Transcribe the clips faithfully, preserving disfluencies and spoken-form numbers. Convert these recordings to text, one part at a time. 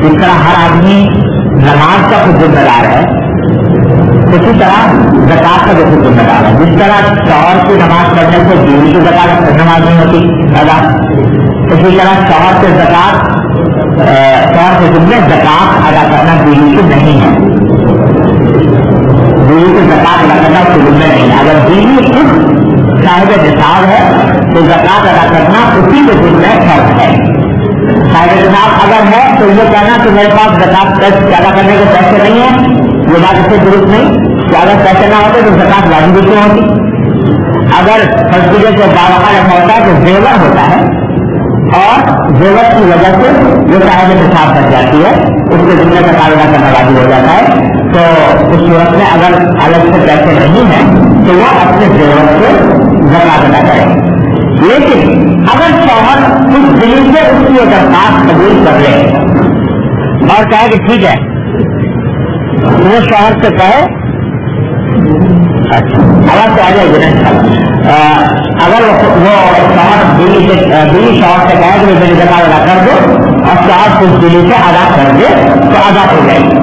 जिस तरह हर आदमी नमाज का खुद जिम्मेदार है, उसी तरह ज़कात का भी खुद जिम्मेदार है। जिस तरह शौहर की नमाज पढ़ने से बीवी की ज़कात नमाज नहीं होती अदा, इसी तरह शौहर से ज़कात शौहर से जिम्मे ज़कात अदा करना बीवी की नहीं है। बीवी की ज़कात अदा करना उसके जिम्मे नहीं है। अगर बीवी खुद साहिब निसाब है तो ज़कात अदा करना उसी के जिम्मे फर्ज है। साहिब निसाब अगर है तो ये कहना कि मेरे पास ज़कात अदा करने के पैसे नहीं है, ये बात इससे दुरुस्त नहीं कि अगर पैसे ना होते तो ज़कात वाजिब क्यों होती। अगर फर्जीले से बावका रखा होता है तो जेवर होता है और जेवर की वजह से जो साहिब निसाब बच जाती है उसके जिम्मे ज़कात अदा करना वाजिब हो जाता है। तो उस सूरत में अगर अलग से पैसे नहीं है तो वह अपने जेवर से ज़कात अदा करे। लेकिन अगर शौहर उस दिल से उसकी दरखास्त कबूल कर ले और कहे कि ठीक है, वो शौहर से कहे, अच्छा आवाज तो आ जाएगी ना, अगर वो शौहर दिल्ली से दिल्ली शौहर से कहे कि मेरी ज़कात अदा कर दो और शौहर उस दिल्ली से अदा कर दे तो अदा हो जाएगी।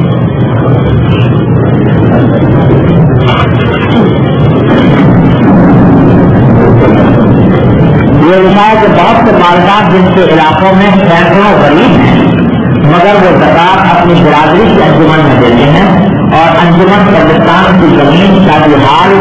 ये लिखा है कि बहुत से मालदार जिनके इलाकों में सैकड़ों गरीब हैं मगर वो ज़कात अपनी बिरादरी की अंजुमन में देते हैं और अंजुमन कब्रिस्तान की जमीन शादी हाल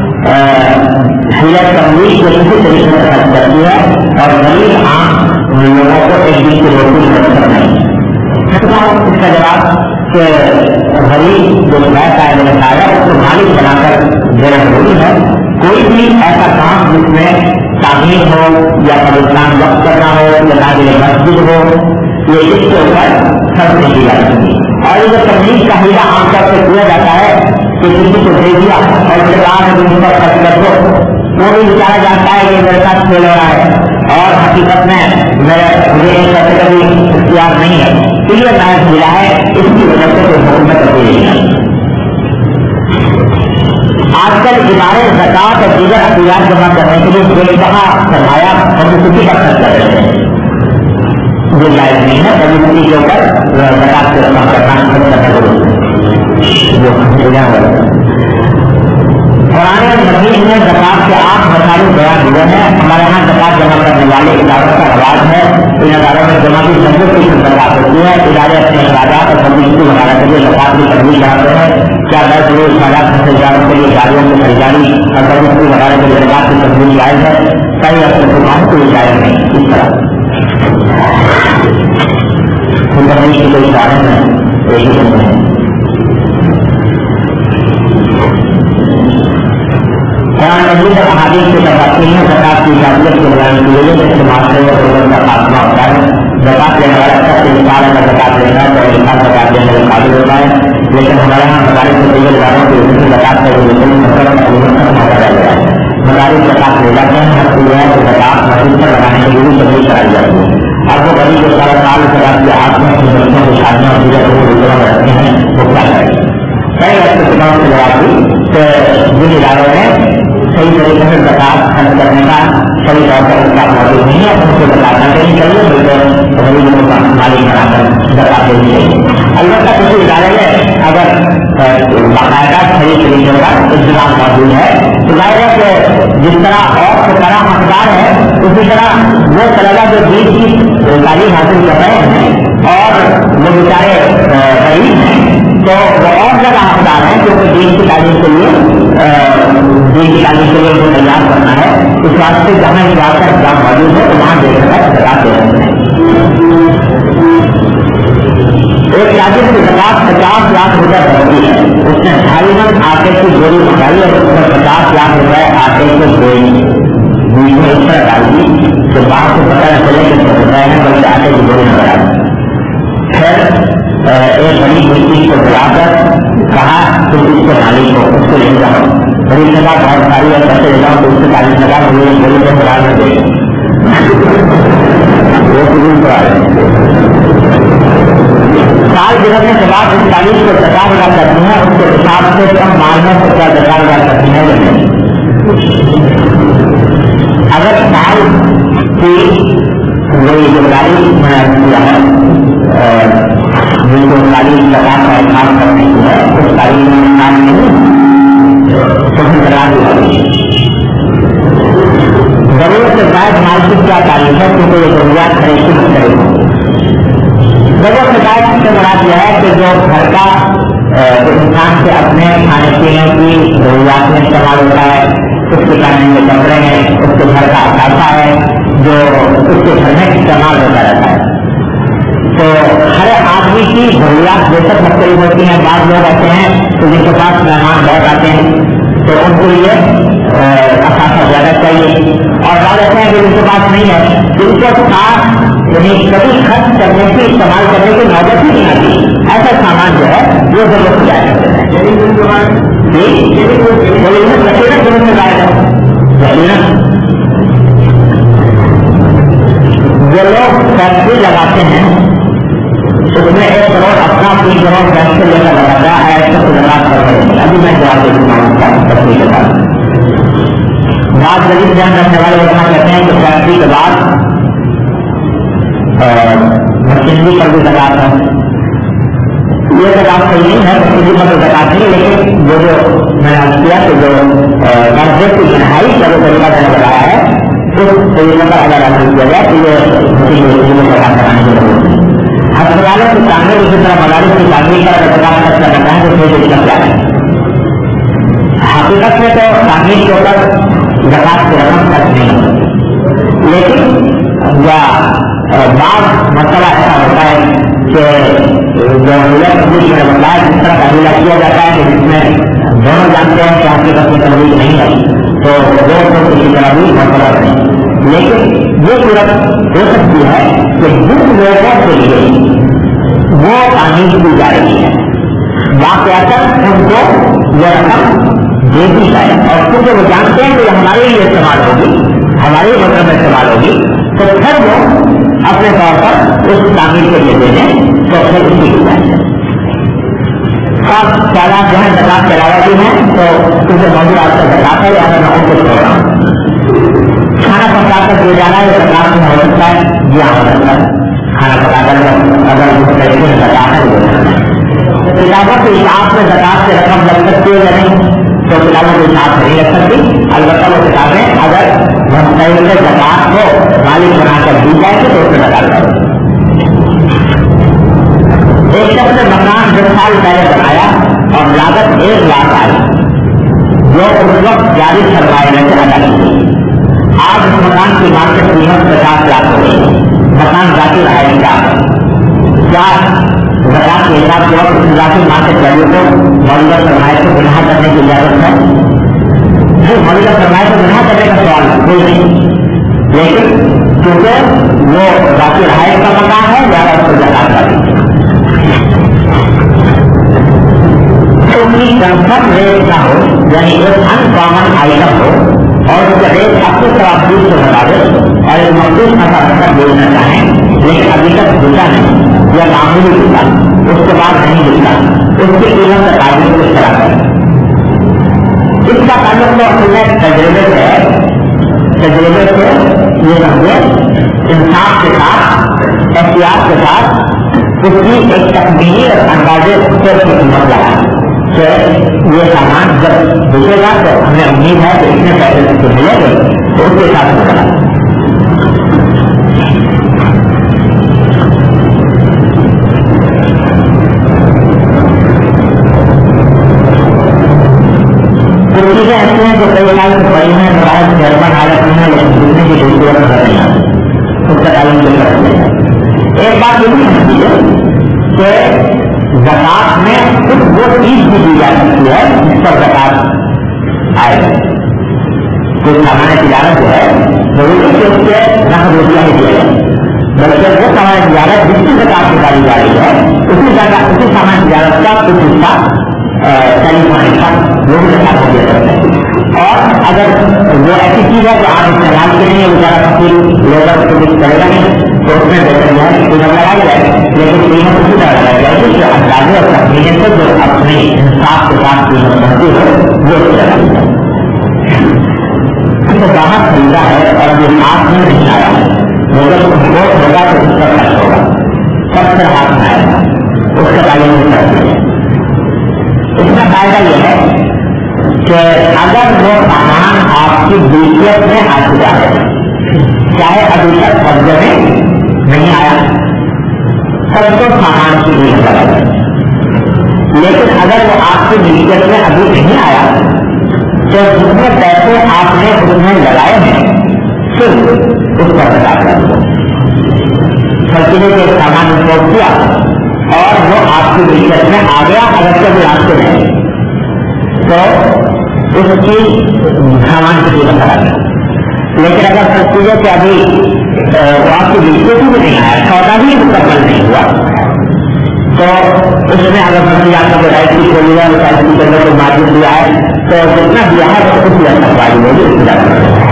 हिलत तमवीज को किसी तरीके से खर्च करती है और गरीब आम लोगों को एक दिन की रोटी मुयसर नहीं। इसका जवाब कि गरीब जो पैसा है मैंने कहा उसको मालिक बनाकर देना जरूरी है। कोई भी ऐसा काम जिसमें तामीर हो या कब्रिस्तान वक्त करना हो या तामीर मस्जिद हो, ये इसके ऊपर खर्च नहीं की जा सकती। और ये जो तमलीग का हीरा आमतौर पर किया जाता है कि किसी को दे दिया और उसके बाद उन पर खर्च कर दो, वो भी बेचारा जानता है कि मेरे साथ खेल रहा है और हकीकत में मेरे मुझे एक पैसे का भी इख्तियार नहीं है, तो ये नायक मिला है, इसकी वजह से कोई हुकूमत तब्दील नहीं है। आजकल इदारे ज़कात और दीगर अखियात जमा करने के लिए बेतहा सरमाया पब्लिसिटी पर खर्च कर रहे हैं। ये जायज नहीं है, पब्लिसिटी के ऊपर ज़कात से जमा करना खर्च करना जरूरी है। पुराने मजीद में ज़कात के आठ मसाले बयान हुए हैं। हमारे यहाँ ज़कात जमा करने वाले इदारों का रवाज है, इन इदारों में जमा की नब्बे फीसद ज़कात होती है। इदारे अपने इखराजात और पब्लिसिटी बढ़ाने के लिए ज़कात की तजवीज़ कराते हैं। क्या दस रोज इखराजात खरीदारों के लिए गाड़ियों की खरीदारी और पब्लिसिटी बढ़ाने के लिए ज़कात की तजवीज़ जायज़ है? कई अपने दुकान को ये जायज़ नहीं। इस तरह की कोई कारण है एक ही है। कुरान मजीद और अहादीस से बताती हैं ज़कात की इजाज़त के बयान की वजह से इस्तेमाल से का खात्मा होता है। ज़कात लेने वाला शख्स इंसान अगर ज़कात लेना है तो इंसान ज़कात लेने के काबिल होता है। लेकिन हमारे यहाँ मदारिस के दीगर इदारों की वजह से ज़कात का बिल्कुल मतलब माना गया है। मदारिस ज़कात ले जाते हैं, हर कोई है तो ज़कात मस्जिद पर लगाने के लिए भी तब्दील कराई जाती है। अब वो गरीब जो सारा साल ज़कात के हाथ में अपनी बच्चों की शादियाँ और दीगर को रोजगार रखते हैं वो क्या करें? कई ऐसे चुनाव से जवाब दी तो जिन इदारों में सही तरीके से ज़कात खर्च करने का सही तौर पर उसका मौजूद नहीं है, उनको ज़कात न देनी चाहिए, बल्कि गरीबों का मालिक बनाकर ज़कात देनी चाहिए। अलबत्ता किसी इदारे में अगर बाकायदा सही तरीके का इंतजाम मौजूद है तो जाहिर है कि जिस तरह और से तरह हकदार है उसी तरह वो तलबा जो दीन की तालीम हासिल कर रहे हैं और वो बेचारे गरीब हैं तो वो और ज़्यादा हकदार है क्योंकि दीन की तालीम के लिए दीन की तालीम के लिए उनको तैयार करना है। इस वास्ते जहाँ इजाज़त का इंतजाम मौजूद है तो वहाँ देखकर ज़कात दे सकते हैं। एक ताजिर की ज़कात पचास लाख रुपए बनती है, उसने ढाई मन आटे की गोली मंगाई और उसमें पचास लाख रुपए आटे के गोली बीच में इस तरह डाल दी तो बाहर से पता न चले कि रुपए है बल्कि आटे की गोली नजर आई। फिर एक बड़ी मिट्टी को बुलाकर कहा तुम इसके मालिक हो, उसको ले जाओ, बड़ी सजा बहुत सारी है, पैसे ले जाओ तो उससे तारीफ लगा मुझे गोली को बुला कर दे साल गुजरने के बाद इस तारीफ को ज़कात अदा करती है, उसके हिसाब से कम मालने से क्या ज़कात अदा करती है लेकिन अगर साल की वही जिम्मेदारी किया है تعلیم میں کام نہیں تو پھر طلاق ہوا ضرورت سے زائد مال کی کیا تعریف ہے کیونکہ یہ ضروریات خریدی مختلف ہوں. ضرورت سے زائد سے مراد یہ ہے کہ جو گھر کا انسان سے اپنے کھانے پینے کی ضروریات میں استعمال ہوتا ہے, اس کے پہننے کے کپڑے ہیں, اس کے گھر کا اثاثہ ہے جو اس کے گھر میں استعمال ہوتا رہتا ہے. تو ہر آدمی کی ضروریات بے شک مختلف ہوتی ہیں. بعض لوگ ایسے ہیں کہ جن کے پاس مہمان بہت آتے ہیں تو ان کے لیے اثاثہ زیادہ چاہیے, اور بعض ایسے ہیں کہ جن کے پاس نہیں ہے جن کو ساتھ یعنی کبھی خرچ کرنے کی استعمال کرنے کی نوبت ہی نہیں آتی. ایسا سامان جو ہے وہ ضرورت سے جایا کرتے ہیں. جو لوگ فیکٹری لگاتے ہیں اس میں ایک کروڑ اپنا تین کروڑ فیکٹری لے کر لگاتا ہے, ایسے تو لگا کر رہے. ابھی میں جواب دے چکا ہوں فیکٹری کے بعد. بات جدید دھیان رکھنے والے اتنا کہتے ہیں کہ فیکٹری کے بعد مشینری پر بھی زکات ہے. یہ زکات صحیح نہیں ہے, مشینری پر تو زکات نہیں, لیکن جو جو میں نے کیا کہ جو قرضے کی رہائی کا جو طریقہ میں نے بتایا ہے اس طریقے پر اگر عمل کیا جائے تو یہ مشینری میں زکات کرانے کی ضرورت ہے. ہسپتالوں کی تعمیر اسی طرح مدارس کی تعمیر پر اگر زکات خرچ کرنا چاہیں تو پھر دقت کیا ہے. حقیقت میں تو تعمیر کے اوپر زکات کی رقم خرچ نہیں ہوتی, لیکن یا بعض مسئلہ ایسا ہوتا ہے کہ جو ملت تبدیل میں بتایا جس طرح کا حملہ کیا جاتا ہے کہ جس میں دونوں جانتے ہیں کہ حقیقت میں تبدیل نہیں ہے تو وہ تو کسی طرح بھی مسئلہ نہیں. لیکن یہ صورت ہو سکتی ہے کہ جن لوگوں کے لیے وہ تعمیر کی جا رہی ہے واقعہ ان کو یہ رقم دے دی جائے, اور کیونکہ وہ جانتے ہیں کہ ہمارے لیے استعمال ہوگی, ہمارے مطلب میں استعمال ہوگی, تو پھر وہ اپنے طور پر اس تعمیر کے لیے دے دیں تو پھر اسی کی جائے. اور تعداد جو ہے زکات کے علاوہ بھی ہیں تو کیونکہ موجود آپ کا زکات ہے یا میں ان کو چھوڑ رہا ہوں. کھانا پکا کر دے جانا ہے زکات میں ہو سکتا ہے, جی ہاں ہو سکتا ہے. کھانا پکا کر اگر اس طریقے سے زکات ہے وہ کتابوں کے حساب سے زکات سے رقم لگ سکتی ہے یا نہیں تو کتابوں کے حساب سے نہیں لگ سکتی. البتہ وہ کتابیں اگر مستقل زکات کو مالک بنا کر دی جائے تو اس میں زکات کرو. ایک شخص نے مکان دو سال پہلے بنایا اور لاگت ایک لاکھ آئی جو اس وقت جاری سرمایہ میں سے ادا کی گئی. آج اس مکان کی مارکیٹ قیمت پچاس لاکھ ہو گئی. مکان ذاتی رہائش کا کیا زکات کے حساب سے اور اس ذاتی مارکیٹ ویلیو کو موجودہ سرمایہ کو گناہ کرنے کی اجازت ہے؟ نہیں, موجودہ سرمایہ کو گناہ کرنے کا سوال کوئی نہیں, لیکن کیونکہ وہ ذاتی رہائش کا مکان ہے زیادہ اس کو زکات کا دی. اس کی کنفرم ریٹ نہ ہو یعنی ایک ان کامن آئٹم ہو اور اس کا ریٹ اپنے ترافیق سے بتا دے اور ایک مخصوص نفع رکھنا بولنا چاہیں لیکن ابھی تک بکا نہیں یا معمولی بکا اس کے بعد نہیں بکا, اس کی قیمت کا تعلق کس طرح ہے؟ اس کا تعلق تو اپنے تجربے سے ہے. تجربے سے یہ سمجھے انصاف کے ساتھ احتیاط کے ساتھ اس کی ایک تخمینی اور اندازے سے قیمت لگا کہ یہ سامان جب بکے گا تو ہمیں امید ہے کہ اتنے پیسے سے ملے گے تو اس کے ساتھ ہوگا. کچھ چیزیں ایسی ہیں جو کئی سال سے پڑی ہیں شاید جرمن حالت میں ہے لیکن دوسرے کی دوسری وقت نظر نہیں آتی, اس کا تعلق بھی کر دیا ہے. ایک بات یہ بھی سمجھیے کہ زکات میں صرف وہ چیز بھی دی جا سکتی ہے جس پر زکات آئے. کوئی سامان تجارت جو ہے ضروری کہ اس کے نقد روپیہ ہی دیا جائے, بلکہ وہ سامان تجارت جس کی زکات نکالی جا رہی ہے اسی زکات اسی سامان تجارت کا کچھ حصہ ٹیلی فون کا وہ بھی زکات کو دے سکتے ہیں. اور اگر وہ ایسی چیز ہے جو آپ استعمال کے لیے بیچارہ فقیر لیبر کو کچھ کرے گا نہیں تو اس میں بہتر یہ ہے کہ قیمت لگائی جائے, لیکن قیمت اسی طرح لگائی جائے گی کہ اندازے اور تخمین سے جو اپنے انصاف کے ساتھ قیمت بنتی ہے وہ اس طرح لگائی جائے. اس کو باہر خریدا ہے اور ابھی ہاتھ میں نہیں آیا ہے, مگر اس کو ہوگا تو اس کا خرچ ہوگا, سب سے ہاتھ میں آئے گا, اس کا تعلیم نہیں کر دیا. اس فائدہ یہ ہے کہ اگر وہ سامان آپ کی ملکیت میں آ چکا ہے، چاہے ابھی تک قبضے میں نہیں آیا، سب کو سامان کی قیمت لگا ہے، لیکن اگر وہ آپ کی ملکیت میں ابھی نہیں آیا تو جتنے پیسے آپ نے اس میں لگائے ہیں صرف اس پر بتا دیں سرکلے کے سامان امپورٹ کیا اور وہ آپ کی ملکیت میں آ گیا، اگر کبھی آپ سے نہیں تو اس کی سامان کی قیمت لگا دیں۔ لیکن اگر سرکلے کے ابھی وہ آپ کی ملکیت میں نہیں آیا، سودا بھی مکمل نہیں ہوا، تو اس میں اگر مجھے آپ کو رائٹ کی کھولی ہے رائٹ کی کرنے کو مارجن دیا ہے تو جتنا دیا ہے تو کچھ لگنا والی ہوگی اس میں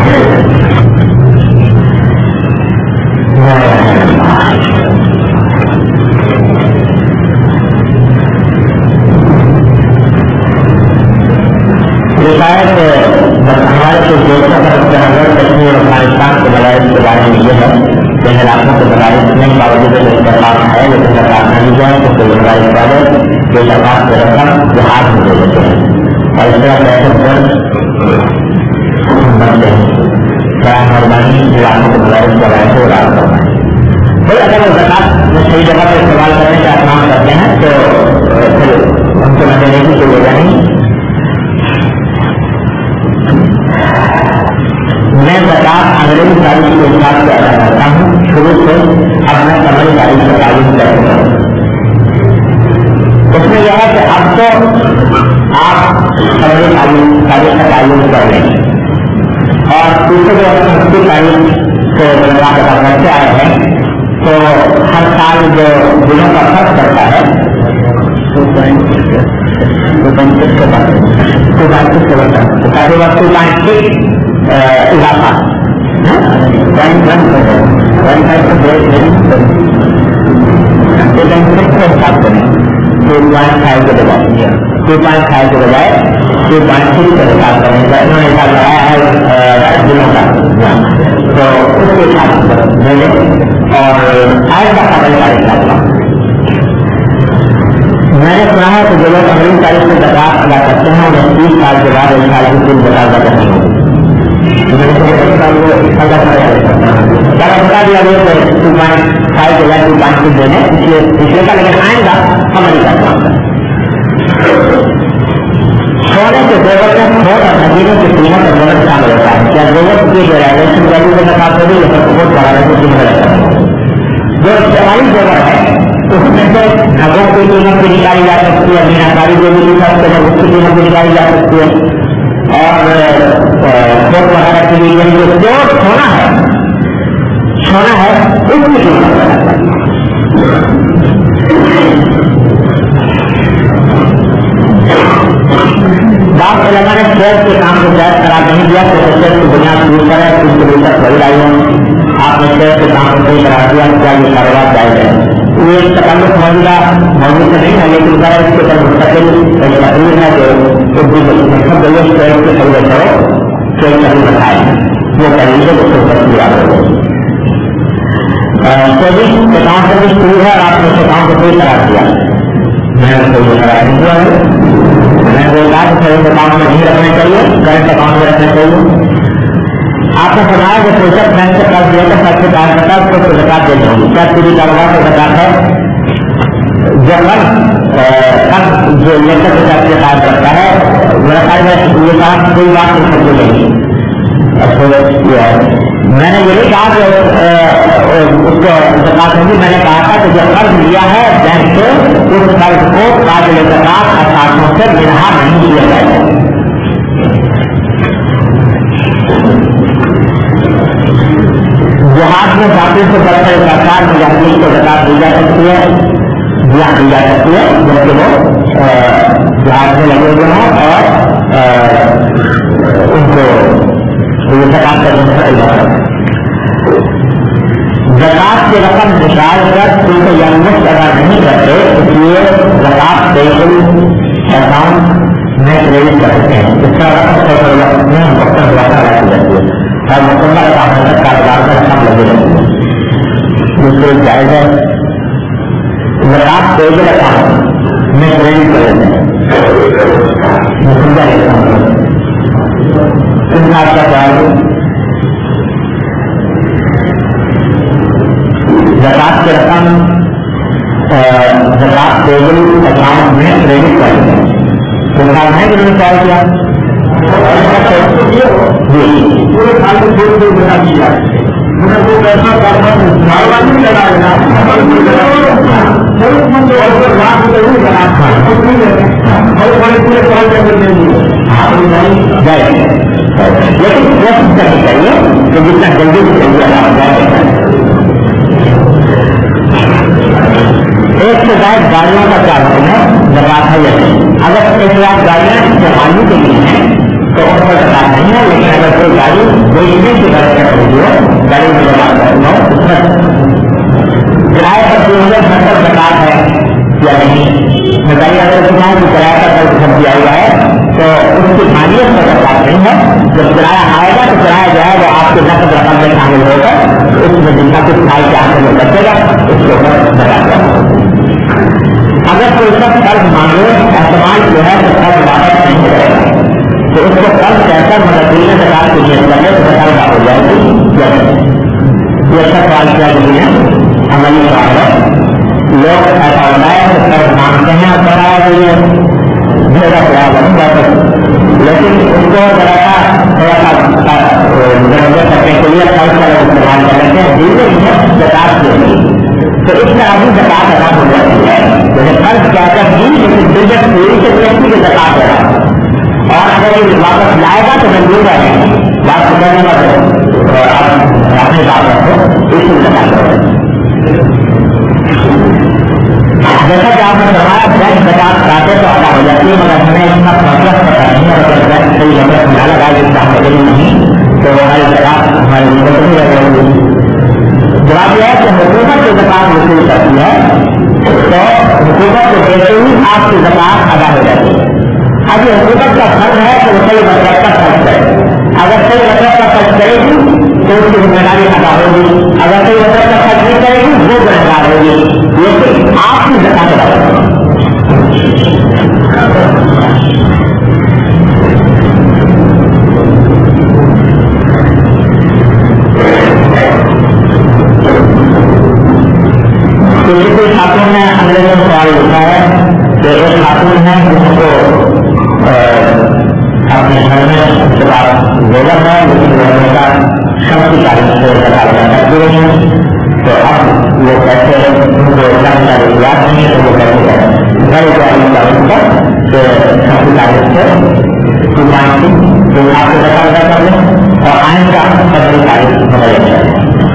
شاید ہمارے کچھ دوستوں کا نظر کشمیر اور افغانستان کے مدارس کے بارے میں یہ ہے کہ علاقوں کے مدارس میں باوجود استحکام ہے لیکن سرکار نہ دی جائے تو کوئی مدارس والے جو سرکار کے رقم جو ہاتھ میں دے دیتے ہیں اور اس طرح دہشت گرد بنتے ہیں۔ کیا مہربانی علاقوں کے مدارس کے بارے سے رابطہ کرنا ہے۔ بھائی اگر وہ زکات میں صحیح جگہ پر استعمال کرنے کا اہتمام کرتے ہیں تو پھر ان کو نہ دینے کی کوئی وجہ نہیں۔ میں زکات انگریزی تاریخ کے حساب سے ادا کرتا ہوں، شروع سے اب میں سمجھ تاریخ کا تعلیم کرتا ہوں۔ اس میں یہ ہے کہ اب تو آپ سمجھ تعلیم تاریخ کا تعلیم کر لیں اور دوسرے جو ہستی تاریخ سے بنوا ادا کرتے آئے ہیں تو ہر سال جو دنوں کا فرق پڑتا ہے ٹو پوائنٹ سکس کے بعد ٹو پوائنٹ سکس کے بعد ٹو پوائنٹ سکس اضافہ پوائنٹ ون ون فائیو سے حساب کریں ٹو پوائنٹ فائیو کے بجائے ٹو پوائنٹ فائیو کے بجائے ٹو پوائنٹ سکس کا حساب کریں انہوں نے حساب لگایا ہے دنوں کا تو اس کے حساب سے میں نے اور آج کا خبر تاریخ کا میں نے سنا ہے کہ جو لوگ انگریزی تاریخ سے زکات ادا کرتے ہیں انہیں تیس سال کے بعد ایک سال کی کل زکات ادا کرنی ہوگی۔ بتا دیا گیا کہ ٹو پوائنٹ فائیو کے بعد ٹو پوائنٹ سکس دینے اس لیے پچھلے کا لیکن آئے گا ہماری کا کام ہے۔ سونے کے زیور میں کھوٹ اور نگینے کی قیمت اور ضرورت شامل ہوتا ہے۔ کیا ضرورت کی ریلائزیشن ویلو میں زکات ہوگی یا پھر کھوٹ بڑھانے کی قیمت رکھتا ہے؟ جو استعمالی زیور ہے اس میں سے نگوں کی قیمت بھی نکالی جا سکتی ہے، میناکاری جو بھی نکالتے ہیں اس کی قیمت بھی نکالی جا سکتی ہے اور کھوٹ وغیرہ کے لیے جو پیور سونا ہے سونا ہے اس کی قیمت بعض علماء نے شیئر کے کام کو جائز قرار نہیں دیا تو شیئر کی بنیاد دور پر ہے اس کے لیے وہی لائی ہے آپ نے شیئر کے کام کو صحیح قرار دیا کیا یہ کاروبار جائز ہے؟ یہ تعلق موجودہ موجود سے نہیں ہے لیکن ذرا اس کے اوپر مستقل ایک تقریر ہے جو سب جگہ شیئر کے خریدے کرو شیئر کبھی بتائے وہ خریدے اس کے اوپر کیا چوبیس اکاؤنٹ سے بھی شروع ہے اور آپ نے اس اکاؤنٹ کو صحیح قرار دیا میں نے کوئی قرار نہیں دیا ہے میں نے بولا کہ سیونگ اکاؤنٹ میں نہیں رکھنا چاہیے کرنٹ اکاؤنٹ میں رکھنا چاہیے۔ آپ نے سنایا کہ پروجیکٹ بینک سے قرض دیا تھا سب سے کام کرتا ہے اس کو زکات دینی ہوگی کیا پوری کاروبار سے زکات ہے؟ جو قرض جو لیٹر کے ساتھ سے قائم کرتا ہے میرا خیال میں یہ کام کوئی بات نہیں سمجھ نہیں میں نے یہ نہیں کہا کہ اس کو زکات ہوگی، میں نے کہا تھا کہ جو قرض لیا ہے بینک سے اس قرض کو قابل زکات اثاثوں سے رہا نہیں کیا جائے گا۔ جہاز میں باقی سے بڑھ کر سرکار مجاہدین کو زکات دی جا سکتی ہے دیا دی جا سکتی ہے جبکہ وہ جہاز میں لگے ہوئے ہیں اور ان کو زکات کا مسئلہ زکات کی رقم نکال کر کیونکہ یا مفت ادا نہیں کرتے اس لیے زکات بالکل اکاؤنٹ میں کریڈٹ کرتے ہیں اس کا رقم میں مقصد واقع رکھی جاتی ہے اور مکمل اکاؤنٹ کاروبار کا حساب لگے رہتی ہے جس سے جائز ہے زکات بالکل اکاؤنٹ میں کریڈٹ کر دیتے ہیں زکات کی رقم زکات ٹیبل اکاؤنٹ میں کریڈٹ کر دیں تو کام ہے کہ انہوں نے کیا کیا جی پورے سال میں چھوڑ دے بتا دیا انہیں وہ پیسہ کرنا ماروا نہیں لگائے گا ضرورت مند لاکھ ضرور لگا بڑے بڑے پورے سال کے اندر نہیں لیکن کوشش کرنی چاہیے کہ جتنا جلدی سے جلدی ادا ہو جائے. ایک سے زائد گاڑیوں کا کیا حکم ہے زکات ہے یا نہیں؟ اگر ایک لاکھ گاڑیاں استعمال کے لیے ہیں تو ان پر زکات نہیں ہے, لیکن اگر کوئی گاڑی بیچنے کی غرض سے خریدی ہو گاڑی میں زکات کرنا ہو اس میں کرایہ پر جو ہے گھر پر زکات ہے یا نہیں. بتائیے اگر سنا کہ کرایہ کا قرض سب دیا ہوا ہے تو اس کی مالیت پر زکات نہیں ہے. جب کرایہ آئے گا تو کرایہ جو ہے وہ آپ کے نقد رقم میں شامل ہو کر اس میں جن کا کچھ سال کے آخر میں بچے گا اس کے اوپر زکات کرنا. اگر کوئی سب قرض مانگے احتمال جو ہے تو قرض واپس نہیں کرے گا تو اس کو قرض کہہ کر مگر دل میں زکات کی نیت کر لے تو زکات واپس ہو جائے گی. یہ اچھا سوال کیا جی ہے عملی سوال ہے. لوگ ایسا ہوتا ہے کہ قرض مانگتے ہیں اور کرایا گئی ہے بھیڑا کرایہ بن واپس, لیکن اس کو ذرا سا تھوڑا سا کرنے کے لیے قرض کا استعمال کر لیتے ہیں دل میں ہے زکات کے لیے تو اس میں ابھی زکات ادا ہو جاتی ہے. جیسے قرض کیا کر دی لیکن بزنس پوری سے ویکتی کی زکات ادا اور اگر یہ واپس لائے گا تو منظور رہے گی بات کرنے کا اپنے بات رکھو اس میں زکات کرو. جیسا کہ آپ نے فرمایا بینک زکات کراتے تو ادا ہو جاتی ہے مگر ہمیں اتنا پروسیس پتا نہیں اور اگر بینک صحیح لمبا نہ لگا جس کا ہمیں نہیں تو ہماری زکات ہماری مدد نہیں رہ جائے گی. جواب یہ ہے کہ حکومت جو زکات وصول کرتی ہے تو حکومت کو دیتے ہی آپ کی زکات ادا ہو جاتی ہے. اب یہ حکومت کا فرض ہے کہ وہ صحیح مطلب کا خرچ کرے. اگر صحیح مطلب کا خرچ کرے گی تو اس کی ذمہ داری ادا ہوگی, اگر صحیح مطلب کا خرچ نہیں کرے گی وہ گنہگار ہوگی. لیکن آپ کی زکات ادا ہوگی. کوئی خاتون نے انگریزوں میں سوال لکھا ہے کہ ایک خاتون ہے جس کو اپنے گھر میں اس کے بعد گوبر ہے لیکن گھر کا سب کی تاریخ سے کر دی رہی ہے تو اب وہ کیسے ان کو اتنا یاد نہیں ہے تو وہ کیسے کریں گھر کا کہ سب کی تاریخ سے تو آپ کو بتا ادا کر لیں اور آئند کا پندرہ تاریخ بدل جائے.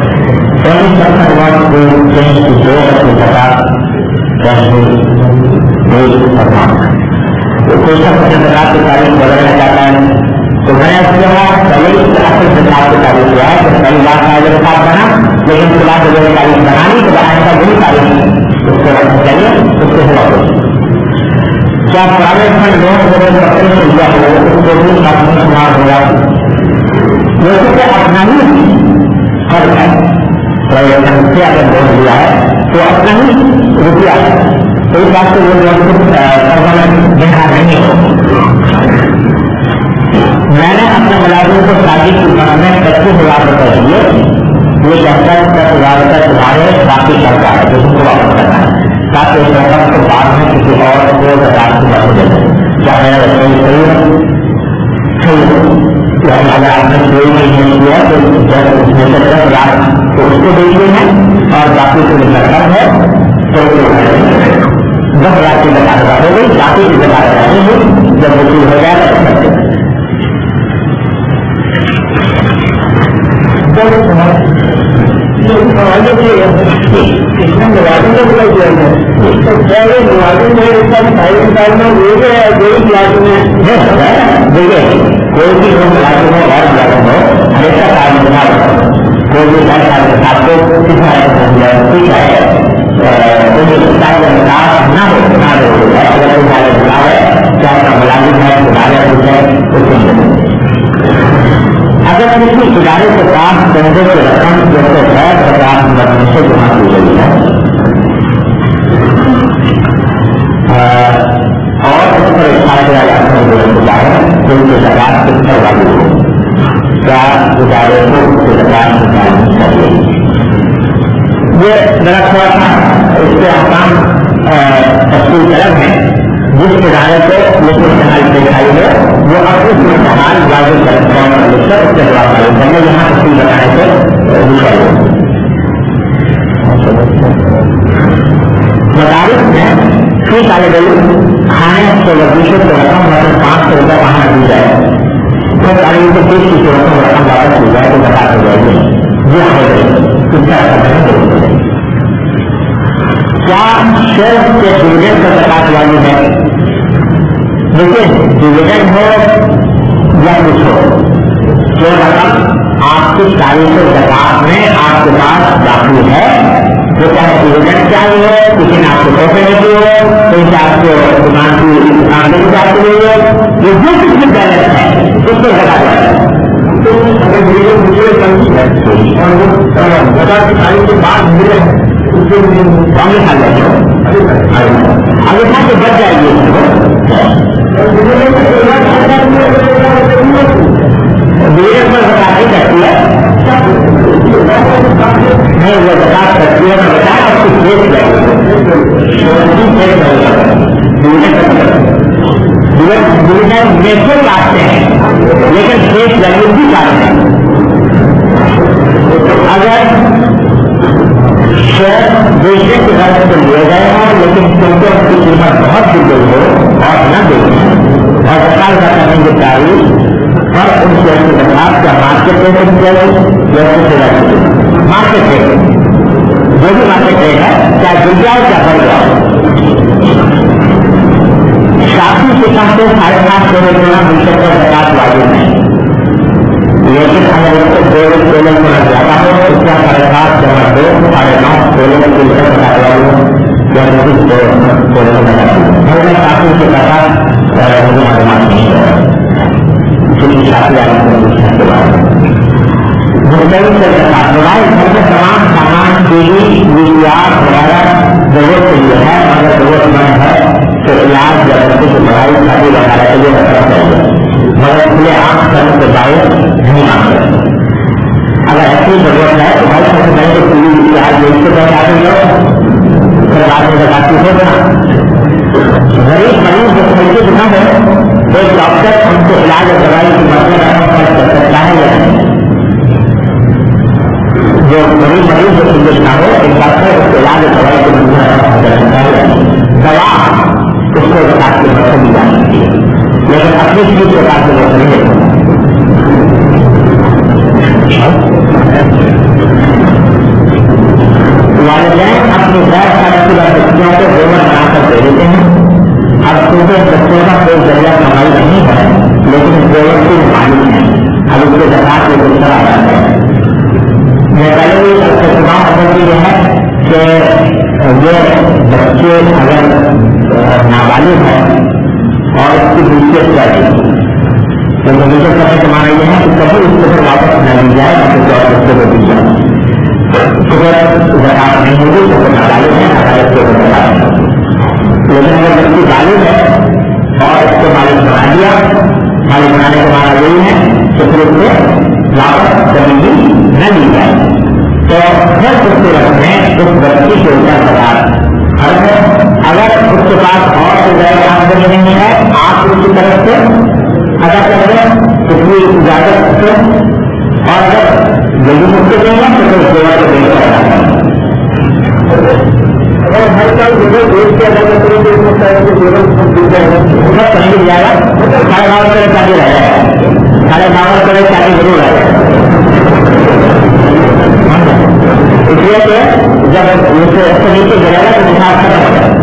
کوئی شخص اپنے زکات کی تاریخ بدلنا چاہتا ہے تو میں اس کے بعد پہلے اپنے زکات کی تاریخ کیا ہے کہ پہلی بار کا زکات بنا لیکن اس کے بعد جو تاریخ بنانی تو آئندہ کا وہی تاریخ اس کو رکھنا چاہیے اس کے خلاف ہو. کیا پرائیویٹ فنڈ لون وغیرہ اپنے سے لیا ہو اس کو بھی اپنا استعمال ہوگا ویسے کہ اپنا ہی فرض ہے. پرائیویٹ فنڈ سے اگر لون لیا ہے تو اپنا ہی روپیہ ہے تو اس بات سے وہ لوگ دیکھا نہیں ہو. میں نے اپنے ملازموں کو شادی کی عمر میں پچیس ہزار روپئے دیے, یہ کہتا ہے دس ہزار روپئے تمہارے باقی کرتا ہے جس کو واپس کرنا ہے تاکہ اس رقم کو بعد میں کسی اور کو زکات کی مدد دے دیں. کیا میرا رسول صحیح ہے؟ صحیح ہے. اگر آپ نے کوئی نہیں کیا تو جب اس میں سے دس ہزار تو اس کو دیکھیے ہیں اور باقی کو زکات ہے تو دس ہزار کی زکات ادا ہو گئی باقی کی زکات ادا نہیں ہوئی. جب وصول ہو جائے گا ملازم کو بتا دیا گیا تو پہلے ملازم میں اس کا ڈھائی سال میں لے گئے کوئی ملازم ہے دیکھیے کوئی بھی ہو ملازم ہو غیر ملازم ہو ہمیشہ کام بنا رہا کوئی بھی غیر کام کے ساتھ کو ٹھیک ہے نہ ہو نہ ہو اگر کوئی ہمارے بلاؤ ہے کیا آپ کا ملازم ہے ادارے کچھ ہے اس کو اگر کسی ادارے کے پاس بندے کی رقم جیسے غیر پچاس مرتبہ سے جمع کی گئی ہے اور اس پر वकील तरफ है जिस किनारे को मुस्तहाल दिखाई है वो अब उस मुस्तहाल वाजिब करते उससे जवाब मालूम करने यहाँ तफसील बताने से विषय मदारिस में फी तालिब इल्म खाने से वजीफे को रकम मतलब पाँच सौ रुपये वहाँ दी जाए फिर तालिब को तीस की रकम रकम वापस दी जाए तो बता हो जाएगी ये हो जाएगी इसका क्या शेयर के डिविडेंड का जकात वाजिब है? लेकिन डिविडेंड हो या कुछ हो जो रकम आपकी तारीख जकात में आपके पास दाखिल है वो चाहे डिविडेंड चाहिए किसी ने आपको तोहफे में दिए हो कहीं से आपको दुकान की दुकान में जाती हुई हो ये जो कुछ भी बैलेंस है उसको जकात वाजिब है। तो अगर डिविडेंड मुझे करनी है और वो जकात की तारीख के बाद मिले कांग्रेस आ जाएगी अगर था तो बच जाएगी डिविडेंड पर जकात नहीं करती है नहीं वो जकात करती है बताया उसको फेस जाएगी डिविडेंड में से काटते हैं लेकिन फेस वैल्यू भी काटते हैं। अगर शेयर बेचने के घर से लिए गए हैं लेकिन क्योंकि उसकी कीमत बहुत गिर गई हो और न बेचें और सरकार का करने की तारीख पर उन शेयर की जकात क्या मार्केट रेट से मार्केट रेट जो भी मार्केट रेट है क्या गिर जाओ क्या बढ़ जाओ काफी किसान से साढ़े पाँच सौ रुपया मिलकर पर जकात वाजिब नहीं लेकिन अगर उसको दो सोलह थोड़ा ज्यादा हो उसका साढ़े सात जमा दो साढ़े नौ सोलह मिलकर जकात वाजिब या मुझे दो सोलह जकात मैं काफी से कहा मुझे मालूमात नहीं है इसलिए काफी आगे के बाद मोबाइल से जकात मोबाइल घर में तमाम सामान टीवी वीआर वगैरह जरूरत के लिए है अगर जरूरतमंद है तो इलाज या बच्चे की पढ़ाई शादी वगैरह के लिए रखना चाहिए मगर खुले आम करने के बाहर नहीं मांगते अगर ऐसी जरूरत है तो भाई सबसे पहले तो टीवी वीआर बेचते पैसे आते लो फिर बाद में जकाती होगा गरीब मरीज जो पैसे बिना हो एक डॉक्टर उनको इलाज और दवाई की मदद रकम खर्च कर सकता है या नहीं जो गरीब मरीज जो सुंदर ना हो एक डॉक्टर उसको इलाज और दवाई की मदद रकम खर्च कर सकता है या नहीं दवा उसको जकात की मदद दी जा सकती है लेकिन अपनी चीज जकात की मदद नहीं देते वालिदैन अपनी गैर शादीशुदा बच्चियों को गोबर बनाकर दे देते हैं। अब छोटे बच्चों का कोई जरिया कमाई नहीं है लेकिन गोबर की मालिक है अब उसके जकात में दूसरा आ जाता है। मैं पहले भी चुनाव अगर ये है कि ये बच्चे अगर नाबालिग है और उसकी दूसरे चाहिए तो दूसरे समय तुम्हारा ये है कि कभी उसके ऊपर वापस न ली जाए और किसी और बच्चे को दी जाए अगर जकात नहीं होगी तो फिर नाबालिग है अदालत के ऊपर जकात नहीं होगी लेकिन अगर बच्ची बालिग है और उसको मालिक बना दिया मालिक बनाने के बाद यही है तो फिर उससे वापस जमीन न ली जाए तो फिर उसके रखने उस बच्ची के ऊपर जकात हर है। अगर उसके पास और गैर आमदनी नहीं है आप उसकी तरफ से अदा कर दें इसलिए इजाजत से और अगर जल्दी मुझसे देंगे तो फिर सेवा को देकर अदा करें। अगर हर साल जगह देश के अदा करते हैं तो इसमें शायद केवल बहुत कहीं मिल जाएगा साढ़े बावन करोड़ चार्ज रहेगा साढ़े बावन करोड़ चार्ज जरूर रहेगा इसलिए कि जब नीचे नीचे गिरेगा तो निशान खत्म हो जाएगा।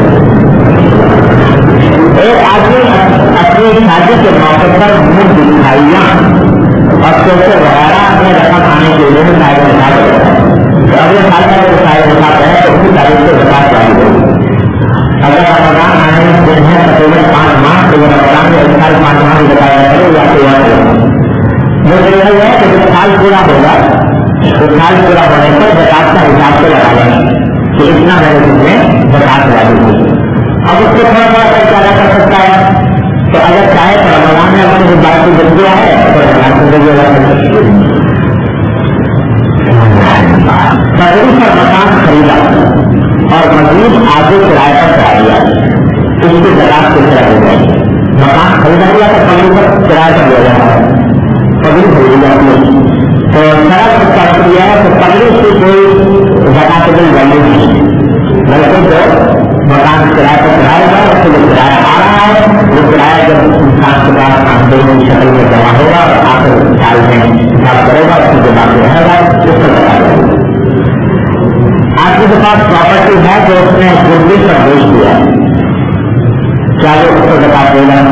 एक आदमी अपनी शादी के मौके पर मुंह दिखाइयाँ और कैसे वगैरह अपने रकम आने के लिए शायद निकाल देता है तो अगले साल का जो शायद निकालते हैं तो उसी तारीख से जकात वाजिब होगी। अगर रमजान आने में दिन है तकरीबन पाँच माह तो वो रमजान में एक साल पाँच माह भी बताया करो या कोई और वो देखा है कि जब साल पूरा होगा तो साल पूरा होने पर जकात का हिसाब से लगा लेंगे कि इतना मेरे में जकात वाजिब होगी। अब उसको थोड़ा थोड़ा करके अदा कर सकता है तो अगर चाहे तो रमजान में अपने जो बात की जरूरत है तो रमजान से जरूर अदा कर सकती है। पर मकान खरीदा اور مزید آگے کرایہ پر کرا دیا اس کی زکات کس طرح ہو جائے گی؟ مکان خریدا ہوا تو پبلی پر کرایہ پر دیا جاتا ہے، پبلی خریدی جاتی ہے تو سڑک اس کا رکھ دیا ہے تو پبلی کی کوئی زکاتبل ویلیو نہیں، بلکہ جو مکان کرایہ پر چڑھائے گا اس کو جو کرایہ آ رہا ہے وہ کرایہ جب انسان کے پاس آمدنی شکل میں جمع ہوگا اور آخر سال میں حساب کرے گا اس کے بعد رہے گا اس کو بتا دے گا۔ آپ کے پاس پراپرٹی ہے جو اس نے گڈویل پر بیچ دیا ہے، کیا وہ اس کو بتا دے گا؟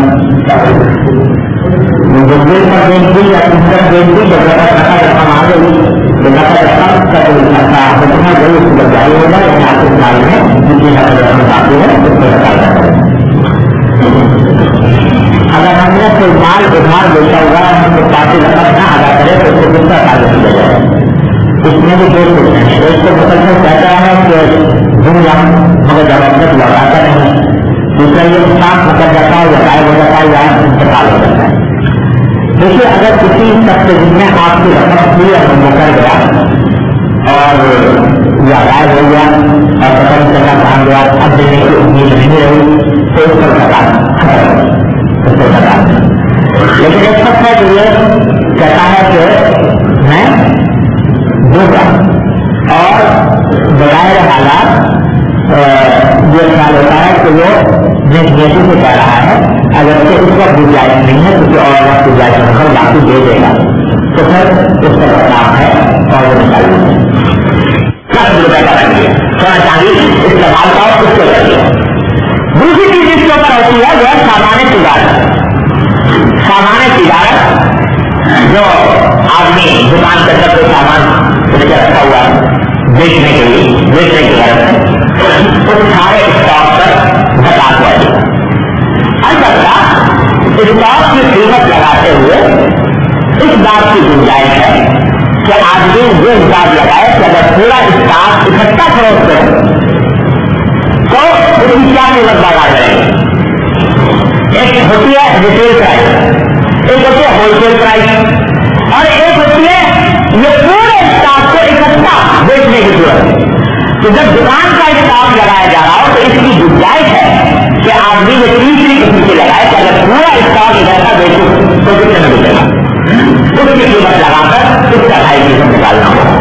گڈویل پر بیچ دی یا انٹر بیچ دی جب رقم رقم آ گئی تو نقل رقم کا کوئی خرچہ حکم ہے جو اس کو جاری ہوگا یا آخر سال میں جتنی نقل رقم آتی ہے اس کو بتا دے گا۔ اگر ہم نے کوئی مال ادھار بیچا ہوا ہے ہم کو پارٹی رقم نہ ادا کرے تو اس کو کس طرح تعلق کیا جائے؟ اس میں بھی دو کچھ ہیں، ایک تو مسلسل کہتا ہے کہ دنیا مگر جب لوٹاتا نہیں، دوسرا یہ صاف نکل جاتا ہے یا غائب ہو جاتا ہے یا انتقال ہو جاتا ہے۔ دیکھیے اگر کسی شخص کے جن میں آپ کی رقم تھی اور وہ کر گیا اور یا غائب ہو گیا اور پتہ نہیں چلنا کہاں گیا اب دینے کی امید نہیں رہی تو اس پر بتا اس پر بتا لیکن ایک شخص ہے جو یہ کہتا ہے کہ میں دوں گا اور بغیر حالات یہ خیال ہوتا ہے کہ وہ جس نیتی سے کہہ رہا ہے اگر کہ اس وقت گنجائش نہیں ہے کسی اور وقت گنجائش ہوگا باقی دے دے گا تو پھر اس کا بتاؤ ہے اور وہ نکال دیں دس روپئے کا رکھ دیا تھوڑا چاندی استعمال کا اس کو کر دیا۔ دوسری چیز اس کے اوپر ہوتی ہے وہ ہے سامان تجارت۔ سامان تجارت جو آدمی دکان کے اندر کوئی سامان اس کے رکھا ہوا بیچنے کے لیے بیچنے کی غرض ہے اس سارے اسٹاک پر زکات لگے گا۔ البتہ اسٹاک کی قیمت لگاتے ہوئے اس بات کی گنجائش ہے کہ آدمی یہ حساب لگائے کہ اگر پورا اسٹاک اکٹھا فروخت کرے تو اس کی کیا قیمت لگا جائے گی۔ ایک ہوتی ہے ریٹیل پرائز، ایک ہوتی ہے ہول سیل پرائز اور ایک ہوتی ہے یہ پورے اسٹاک کو اکٹھا بیچنے کی ضرورت ہے۔ تو جب دکان کا اسٹاک لگایا جا رہا ہو تو اس کی گنجائش ہے کہ آدمی یہ تیسری قسم کی لگائے کہ اگر پورا اسٹاک اکٹھا بیچوں تو کتنے میں ملے گا، اس کی قیمت لگا کر اس کا ڈھائی قسم نکالنا ہوگا۔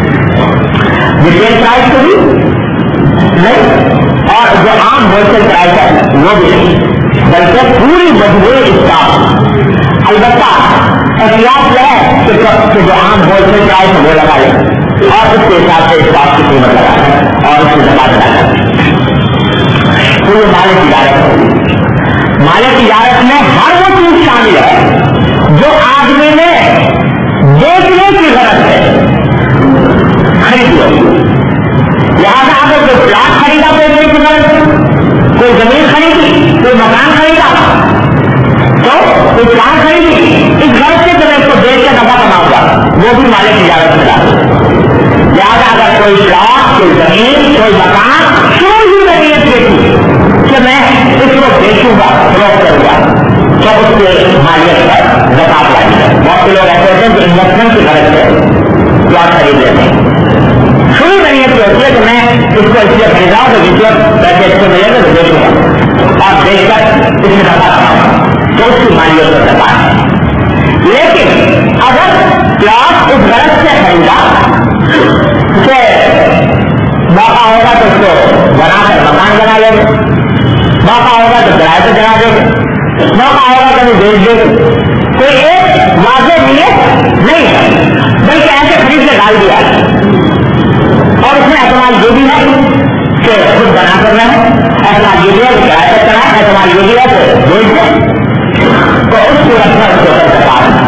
ریٹیل پرائز کو بھی نہیں اور جو عام ہول سیل پرائز ہے وہ بھی نہیں بلکہ پوری مجموعی اسٹاک۔ البتہ احتیاط یہ ہے کہ جو عام ہول سیل پرائز ہے وہ لگا لے اور اس کے حساب سے اسٹاک کی قیمت لگا کر اور اس کی زکات ادا کر۔ تو یہ مال تجارت ہے۔ مال تجارت میں ہر وہ چیز شامل ہے جو آدمی نے دیکھنے کی غرض ہے خرید لو۔ لہٰذا اگر کوئی پلاٹ خریدا بیچنے کی غرض، کوئی زمین خریدی، کوئی مکان خریدا تو کوئی پلاٹ خریدی اس غرض سے جو میں اس کو بیچ کے نفع کماؤں گا وہ بھی مال تجارت میں ڈالے۔ لہٰذا اگر کوئی پلاٹ، کوئی زمین، کوئی مکان شروع ہی میں نیت دیکھی کہ میں اس کو بیچوں گا فروخت کروں گا تو اس کے مالیت پر زکات لگے گا۔ بہت سے لوگ ایسے ہوتے ہیں جو انویسٹمنٹ کی غرض سے پلاٹ خرید لیتے ہیں، شروع میں نیت ہوتی ہے کہ میں اس کو اس لیے خریدا ہوں تو جس وقت پیسے اس کو ملے گا تو بیچوں گا اور بیچ کر اس میں نفع کماؤں گا تو اس کی مالیت پر زکات ہے۔ لیکن اگر پلاٹ اس غرض سے خریدا کہ موقع ہوگا تو اس کو بنا کر مکان بنا لے گے، موقع ہوگا تو کرایہ پہ چلا دے گے، موقع ہوگا تو بیچ دے گے، کوئی ایک واضح نیت نہیں ہے بلکہ ایسے خرید کے ڈال دیا اور اس میں احتمال یہ بھی ہے کہ خود بنا کرنا ہے، احتمال یہ بھی ہے کہ کرایہ پہ چلا ہے، احتمال یہ بھی ہے کہ بیچ دے تو اس کو رکھنا اس کو زکات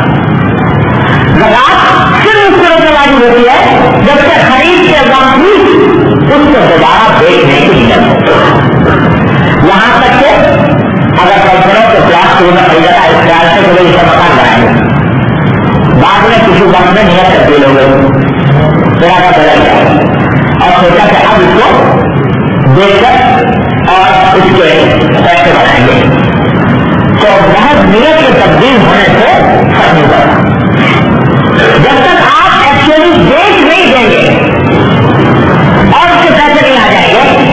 زکات صرف اس طرح سے لاگو ہوتی ہے جب سے خرید کے وقت ہی اس کو دوبارہ بیچنے کی نیت ہو۔ یہاں تک کہ اگر کمپنیوں کو پلاٹ شروع میں خریدا تھا اس خیال سے کہ اس کا مکان بنائیں گے، بعد میں کسی وقت میں نیت تبدیل ہو گئی، ارادہ بدل گیا اور سوچا کہ اب اس کو بیچ کر اور اس کے پیسے بنائیں گے تو محض نیت کے تبدیل ہونے سے فرق نہیں پڑتا۔ جب تک آپ ایکچولی بیچ نہیں دیں گے اور اس کے پیسے نہیں آ جائیں گے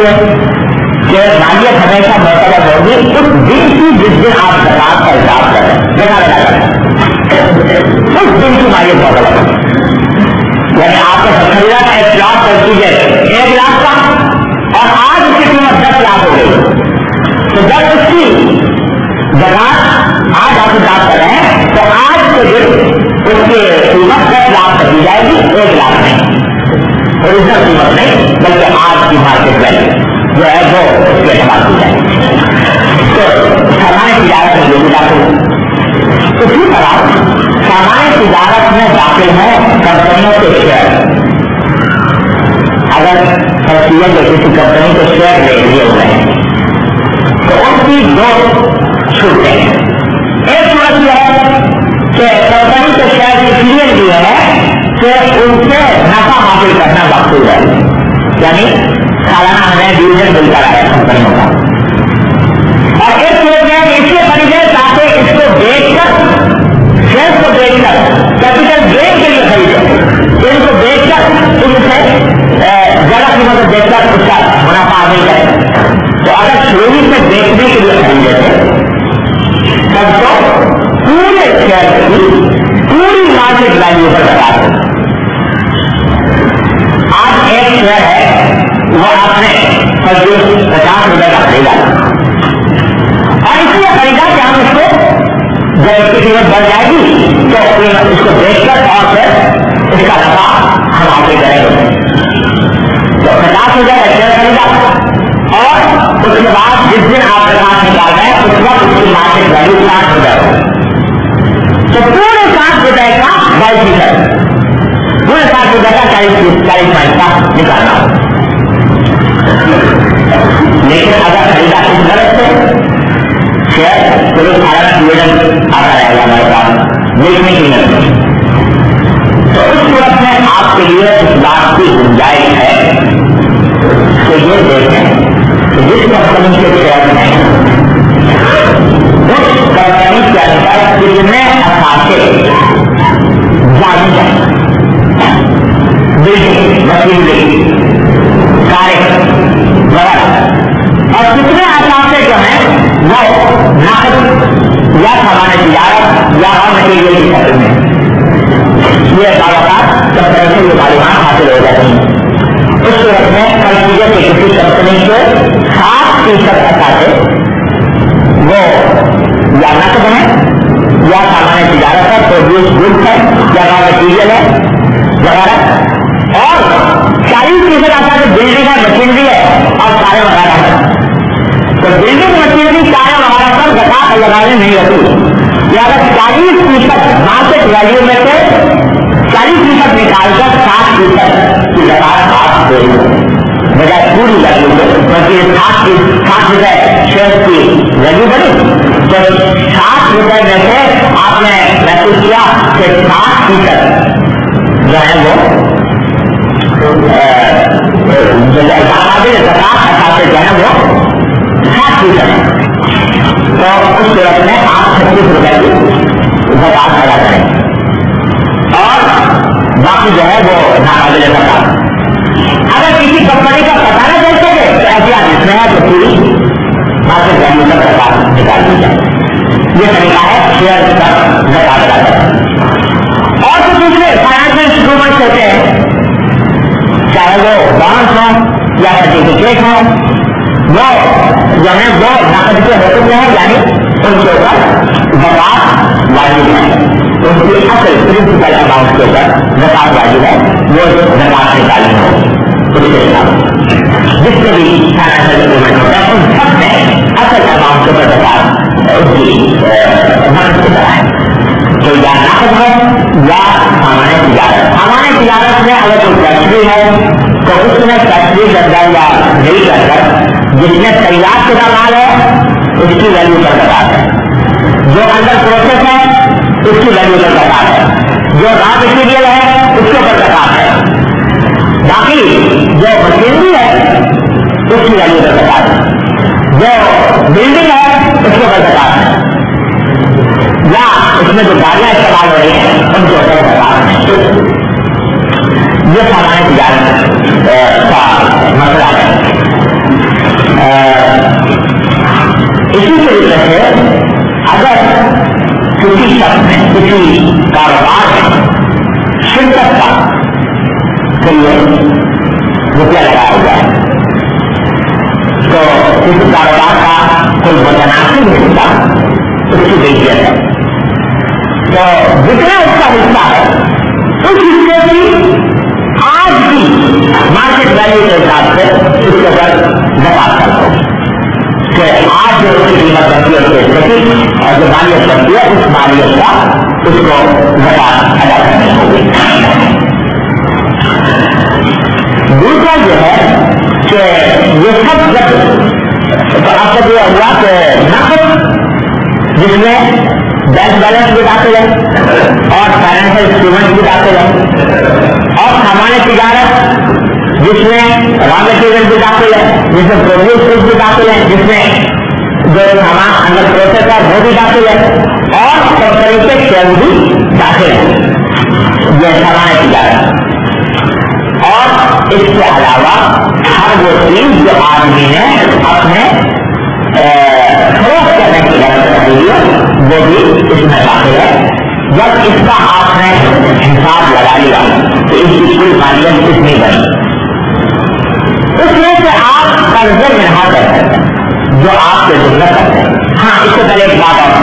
है कि मालियत हमेशा मोतबर होगी उस दिन की जिस दिन आप ज़कात का हिसाब करें, जगह लगा करें, उस दिन की मालियत मोतबर होगी। यानी आपको खरीदा का एक लाख कर दीजिए एक लाख का, और आज उसकी कीमत दस लाख हो गई, तो जब उसकी ज़कात आज आप हिसाब कर रहे हैं तो आज के दिन उसकी कीमत दस लाख कर दी जाएगी, एक लाख नहीं, ओरिजिनल कीमत नहीं, बल्कि आज की मार्केट वैल्यू जो है वो उसके इस्तेमाल की जाएगी। तो सामान्य तिजारत में ये दाखिल, उसी तरह सामान्य तिजारत में दाखिल है कंपनियों के शेयर। अगर फर्जीयत या किसी कंपनी के शेयर ले लिए हुए हैं तो उनकी दो छूटें हैं। एक सूरत यह है कि कंपनी के शेयर इसलिए दिए हैं कि उनसे नफा हासिल करना मकसूद है, यानी सालाना हमें डिविडेंड मिलता रहा है कंपनियों का। और एक सूरत में इसलिए खरीदे ताकि इसको बेचकर, शेयर को बेचकर कैपिटल गेन के लिए खरीदे, इनको बेचकर इससे ज्यादा कीमत में बेचकर उसका मुनाफा हासिल करें। तो अगर शुरू से बेचने के लिए खरीदे थे तब तो पूरे शेयर की पूरी मार्केट वैल्यू पर बता दें। आज एक शेयर है वो आपने पचास रुपए का खरीदा और इसलिए खरीदा कि हम इसको जब इसकी कीमत बढ़ जाएगी तो इसको बेचकर और फिर इसका नफा हम हासिल करेंगे। तो पचास रुपए का शेयर खरीदा और उसके बाद जिस दिन आप प्रकाश निकाल रहे हैं उस वक्त उसकी मार्केट वैल्यू साठ रुपए हो, तो पूरे साठ रुपए का बाईस फीसद, पूरे साठ रुपए का चालीस चालीस पैसा निकालना हो। लेकिन अगर खरीदा इस गलत से शेयर तो सारा डिविडेंड आता रहेगा हमारे पास बेचने की नहीं, तो उस सूरत में आपके लिए इस बात की गुंजाइश है कि ये देखें जिस कंपनी के शेयर में उस कंपनी के अंदर कितने असासे जानी जाए, बिल्डिंग, मशीनरी, कारें वगैरह, और कितने असासे जो है वो नकद या सामान्य तिजारत या और मटीरियल की शक्ल में, ये बात कंपनी से ये मालूमात हासिल हो जाती है। उस सूरत में कल कीजिए कि किसी कंपनी के सात फीसद असासे वो या नकद है या सामान्य तिजारत है, प्रोड्यूस गुड्स है या रॉ मटीरियल है वगैरह, और चालीस फीसद असासे बिल्डिंग है, मशीनरी है और कारें वगैरह है। तो बिल्डिंग, मशीनरी, कारें वगैरह पर ज़कात लगाने नहीं होती। या अगर चालीस फीसद मार्केट वैल्यू में से चालीस फीसद निकालकर साठ फीसद की ज़कात आप देंगे बजाय पूरी वैल्यू को, क्योंकि साठ साठ रुपए शेयर की वैल्यू बढ़ी तो साठ रुपए में से आपने महसूस किया कि साठ फीसद जो है वो ज़कात जो है वो साठ फीसद है। तो उस सूरत में आप छत्तीस रुपए की ज़कात अदा करें और बाकी जो है वो नाकाबिले ज़कात। अगर किसी कंपनी का पता न चल सके तो एहतियात इसमें है तो पूरी मार्केट वैल्यू का ज़कात निकाल दी जाए। ये तरीका है शेयर का ज़कात अदा करना। और तो दूसरे फाइनेंशियल इंस्ट्रूमेंट्स होते हैं, चाहे वो बॉन्ड्स हो या सर्टिफिकेट हो, वो जो है वो नकद के हुक्म में है, यानी उनके ऊपर ज़कात वाजिब है, उनकी असल प्रिंसिपल अमाउंट के ऊपर ज़कात वाजिब है, वो ज़कात निकालनी होगी। उसके हिसाब जिससे भी फाइनेंशियल इंस्ट्रूमेंट होता है उन सब में असल अमाउंट के ऊपर ज़कात उसकी नकद की तरह है। तो या नकद है या सामान्य तिजारत। सामान्य तिजारत में अगर कोई फैक्ट्री है तो उसमें फैक्ट्री के अंदर या मिल के अंदर जिसमें तैयार शुदा माल है उसकी वैल्यू पर ज़कात है, जो अंदर प्रोसेस है उसकी वैल्यू पर ज़कात है, जो रॉ मटीरियल है उसके ऊपर ज़कात है, बाकी जो मशीनरी है उसकी वैल्यू पर ज़कात है, जो बिल्डिंग है उसके ऊपर ज़कात है, या उसमें जो गाड़ियां इस्तेमाल हो रही हैं उनके ऊपर ज़कात है। ये सामान्य तिजारत का मसला है। उसकी मिल्कियत है। तो जितना उसका हिस्सा है उस हिस्से की आज की मार्केट वैल्यू के हिसाब से उसके ऊपर ज़कात खर्च होगी कि आज जो उसकी कीमत बनती है उसके हिस्से की और जो मालियत बनती है उस मालियत का उसको ज़कात अदा करनी होगी। दूसरा जो है कि ये सब जब तो आपको जो हुआ कि नकद जिसमें बैंक बैलेंस भी दाखिल है और फाइनेंशियल इंस्ट्रूमेंट भी दाखिल है और सामान्य तिजारत जिसमें रॉ मटेरियल भी दाखिल है, जिसमें प्रोड्यूस भी दाखिल है, जिसमें जो सामान अंदर प्रोसेस है वो भी दाखिल है और कंपनी के शेयर भी दाखिल है। ये सामान्य तिजारत और इसके अलावा हर वो चीज जो आदमी ने अपने फरोख्त करने की जरूरत खरीदी है वो भी इसमें दाखिल है। जब इसका आपने हिसाब लगा लिया तो इसकी कुल मालियत कितनी बनी, उसमें से आप कर्जे मिला कर सकते हैं जो आपके जिम्मे करते हैं। हाँ, इससे पहले एक बात और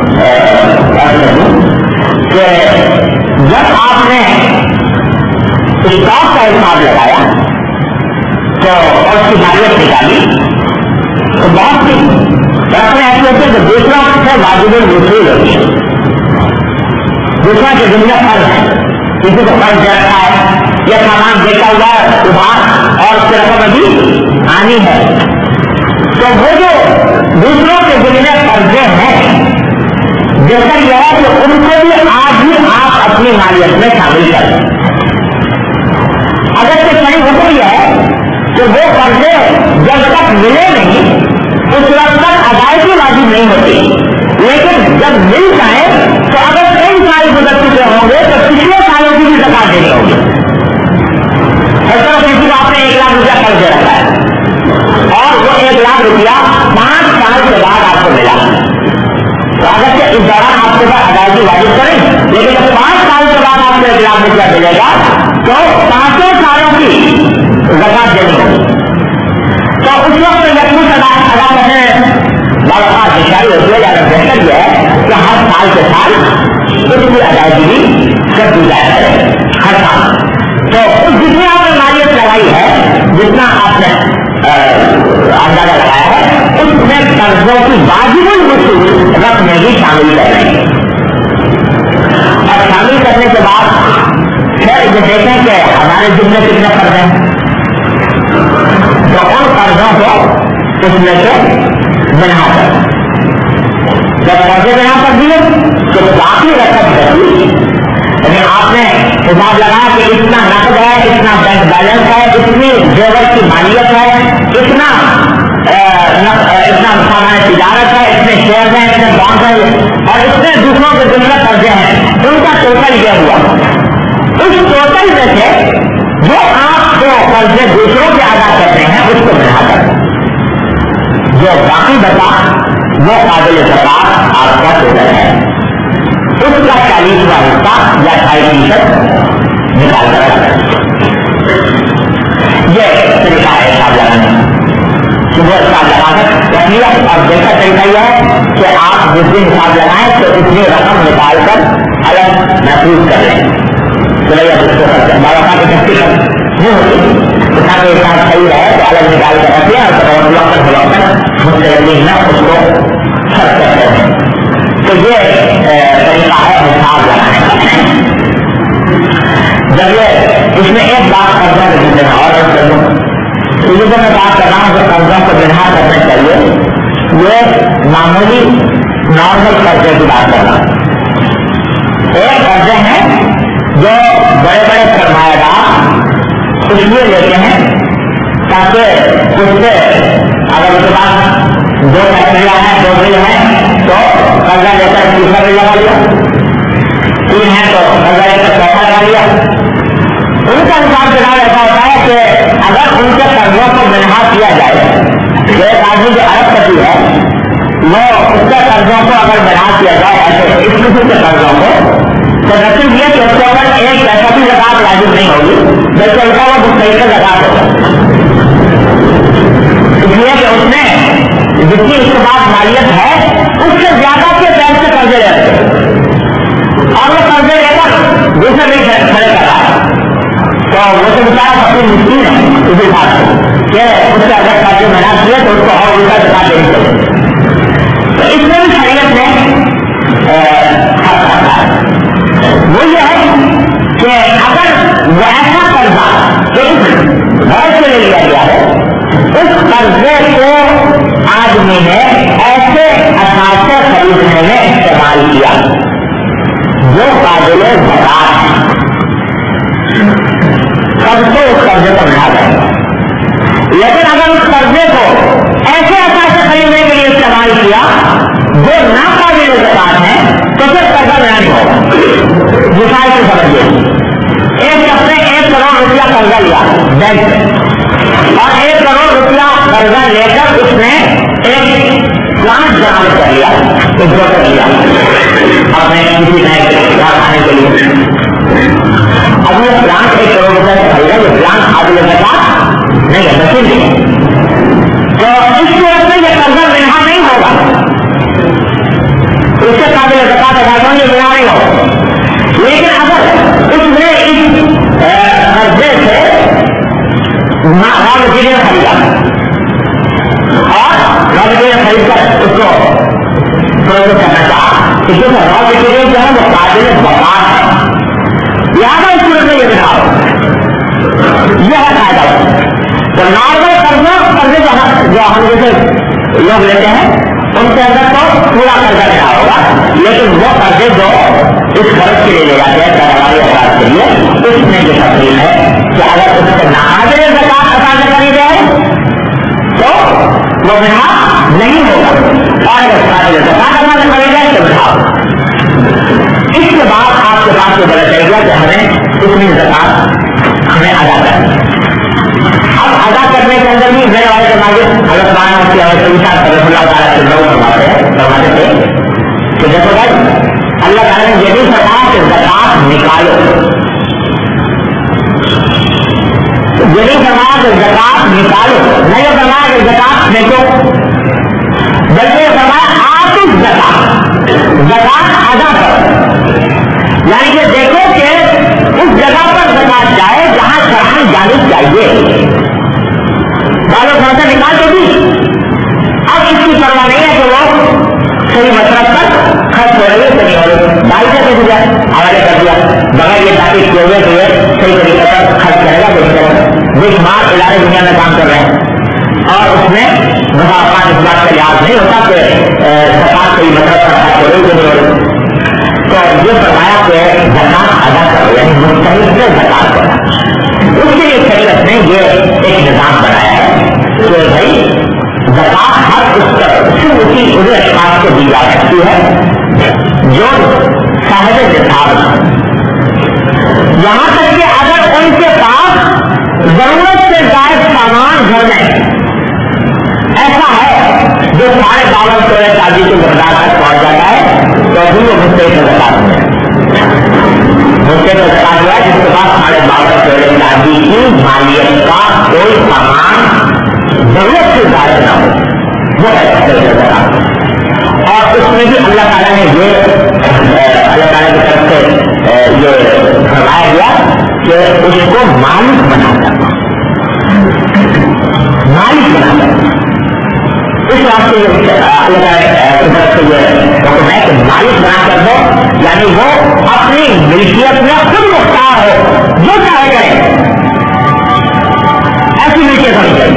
कि जब आपने स्टॉक का हिसाब लगाया तो और उसकी मालियत निकाली तो बहुत सी रकमें ऐसी होती है कि दूसरा से वाजिब वसूल होती है, दूसरा के जिम्मे फर्ज है, किसी को फर्ज दे रखा है या सामान बेचा हुआ है उधार और उसकी रकम अभी आनी है तो वो जो दूसरों के जिम्मे फर्जे हैं जैसा यह है कि उनको भी आज ही आप अपनी मालियत में शामिल करें। अगर से सही हुक्म यह है कि वो कर्जे जब तक मिले नहीं उस वक्त तक अदायगी वाजिब नहीं होती, लेकिन जब मिल जाए तो अगर कई साल गुजर चुके होंगे तो पिछले सालों की भी ज़कात देनी होगी। किसी को आपने एक लाख रुपया कर्ज दे रखा है और वो एक लाख रुपया पांच साल के बाद आपको मिला तो अगर से इस दौरान आपके पास अदायगी वाजिब करें, लेकिन जब पांच साल के बाद आपको एक लाख रुपया मिलेगा तो पांचों सालों की ज़कात देनी होगी। तो उस वक्त यकीन अदा अदा करने वाला दिशाई होती है, ज्यादा बेहतर यह है कि हर साल के साल उसकी अदायगी भी कर दी जाए हर साल। तो उस जितनी आपने मालियत लगाई है, जितना आपने अंदाजा लगाया है, उसमें कर्जों की वाजिबुल वसूल रकमें भी शामिल कर रहे हैं और शामिल करने के बाद फिर ये देखें कि हमारे जिम्मे कितने कर्ज हैं तो उन कर्जों को उसमें से बना कर जब कर्जे बना कर दिए तो बाकी रकम बची, लेकिन आपने हिसाब लगाया कि इतना नकद है, इतना बैंक बैलेंस है, इतनी जेवर की मालियत है, इतना इतना सामान्य तिजारत है, इतने शेयर हैं, इतने बॉन्ड हैं और इतने दूसरों के जिम्मे कर्जे हैं, उनका टोटल यह हुआ। उस टोटल में से जो आप जो कर्जे दूसरों के अदा करते हैं उसको मिलाकर जो बाकी बचा वो काबिल ज़कात आपका टोटल है, उसका चालीसवां हिस्सा या ढाई फीसद निकाल कर रखना। ये तरीका है हिसाब लगाने का। सुबह हिसाब लगाकर रख लिया और दूसरा तरीका यह है कि आप जिस दिन हिसाब लगाएं तो इतनी रकम निकाल कर अलग महसूस कर लें। चलो या उसको बाबा का इकट्ठी कर नहीं होती उठा के हिसाब सही रहे तो अलग निकाल कर रख लिया और लौटकर लौटकर मुझसे यकीन न उसको खर्च करते हैं। तो ये तरीका है हिसाब लगाने का। जब ये इसमें एक बात कर्जा के जिम्मे और कर दूँ तो ये जो मैं बात कर रहा हूँ जो कर्जों को बिना करना चाहिए ये मामूली नॉर्मल कर्जे की बात कर रहा हूँ। एक कर्जे हैं जो बड़े बड़े सरमायादार इसलिए लेते हैं ताकि उससे अगर उसके पास दो फैक्ट्रियां हैं, दो मिल है तो कर्जा लेकर तीसरा मिल लगा लिया, तीन है तो कर्जा लेकर चौथा लगा लिया। उनका हिसाब किताब ऐसा होता है कि अगर उनके कर्जों को मिनहा किया जाए, एक आदमी जो अरबपति है वो उसके कर्जों को अगर मिनहा किया जाए ऐसे इस किस्म के कर्जों को तो नतीज ये कि उसके ऊपर एक पैसा भी ज़कात वाजिब नहीं होगी, बल्कि उनका वो मुस्तहिक़ ज़कात होगा। इसलिए कि उसने जितनी उसके पास मालियत है उससे ज्यादा के لے لیا گیا ہے اس قرضے کو آدمی نے ایسے اثاثے خریدنے میں استعمال کیا جو قابل زکات ہے، سب سے اس قرضے کو ملا جائے گا. لیکن اگر اس قرضے کو ایسے اثاثے خریدنے کے لیے استعمال کیا جو ناقابل زکات ہے تو پھر قرضہ بیان نہیں ہوگا. مثال سے سمجھیے، ایک شخص نے ایک کروڑ روپیہ قرضہ لیا بینک سے اور ایک کروڑ روپیہ قرضہ لے کر اس نے ایک پلانٹ جمع کر لیا، ایک جو کر لیا اپنے کسی نئے کھانے کے لیے. اب یہ پلانٹ ایک کروڑ روپئے سے خریدا، یہ پلانٹ قابل زکات نہیں ہے، مشین نہیں ہے، تو اس صورت میں یہ قرضہ منہا نہیں ہوگا، اس سے قابل زکات ادا کروں یہ منہا نہیں ہوگا. لیکن اگر اس نے اس قرضے سے را مٹیریل خریدا اور را مٹیریل خرید کر اس کو پروسیس کرنا چاہا کہ جو را مٹیریل جو ہے وہ قابل زکات ہے، لہٰذا اس صورت میں یہ منہا ہوگا. یہ ہے فائدہ. تو نارمل قرضہ قرضے جو ہم جیسے لوگ لیتے ہیں ان کے اندر تو پورا قرضہ لینا ہوگا، لیکن وہ قرضے جو اس خرچ کے لیے لے جاتے ہیں پیداواری افراد کے لیے اس میں جو تفریح ہے کہ اگر اس سے ناقابل زکات ادا نہ کری جائے تو وہ منہا نہیں ہوگا، اور اگر قابل زکات ادا نہ کری جائے تو منہا ہوگا. اس کے بعد آپ کے پاس یہ پتا چل گیا کہ ہمیں اتنی زکات ہمیں ادا کرنی ہے. اب ادا کرنے کے اندر بھی میرے والے سماجی حضرت مولانا کی اللہ تعالیٰ سے لوگ فرماتے ہیں فرماتے تھے کہ دیکھو بھائی اللہ تعالیٰ نے یہ بھی فرمایا کہ زکات نکالو، یہ بھی فرمایا کہ زکات نکالو، نہیں یہ فرمایا کہ زکات پھینکو، بلکہ یہ فرمایا آپ اس زکات زکات ادا کرو. یعنی کہ دیکھو کہ اس جگہ پر زکات جائے جہاں شرعاً جانی چاہیے. بالوں خرچہ نکال کے بھی اب اس کی پرواہ نہیں ہے کہ وہ صحیح مطلب تک خرچ ہو رہی ہے صحیح ہو رہی ہے، ڈال کے دے دیا حوالے کر دیا بغیر یہ تاکہ کیے ہوئے کہ یہ صحیح طریقے پر خرچ کرے گا نہیں کرے گا. بے شمار ادارے دنیا میں کام کر رہے ہیں اور اس میں مسافات اس بات کا لحاظ نہیں ہوتا کہ زکات صحیح مطلب پر خرچ ہو رہی ہے کہ نہیں ہو رہی. تو یہ فرمایا کہ زکات ادا کرو یعنی مستحق سے زکات کرنا. اس کے لیے شریعت نے یہ ایک نظام بنایا ہے کہ بھائی زکات ہر اس پر صرف اسی انہیں اشخاص کو دی جا سکتی ہے جو صاحب نصاب ہے، یہاں تک کہ اگر ان کے پاس ضرورت سے زائد سامان گھر میں ایسا ہے جو سارے باون سو شادی کے مقدار تک پہنچ جاتا ہے تو بھی وہ مستحق زکات میں مستحق زکات ہوا ہے جس کے پاس سارے باون سو شادی کی مالیت کا کوئی سامان ضرورت سے زائد نہ ہو وہ ہے مستحق زکات. اور اس میں بھی اللہ تعالیٰ نے یہ اللہ تعالیٰ کی طرف سے یہ فرمایا گیا کہ اس کو مالک بنا کر مالک بنا کر اس واسطے اللہ تعالیٰ کی طرف سے یہ حکم ہے کہ مالک بنا کر دو، یعنی وہ اپنی ملکیت میں خود مختار ہو، جو چاہے کرے ایسی ملکیت ہونی چاہیے.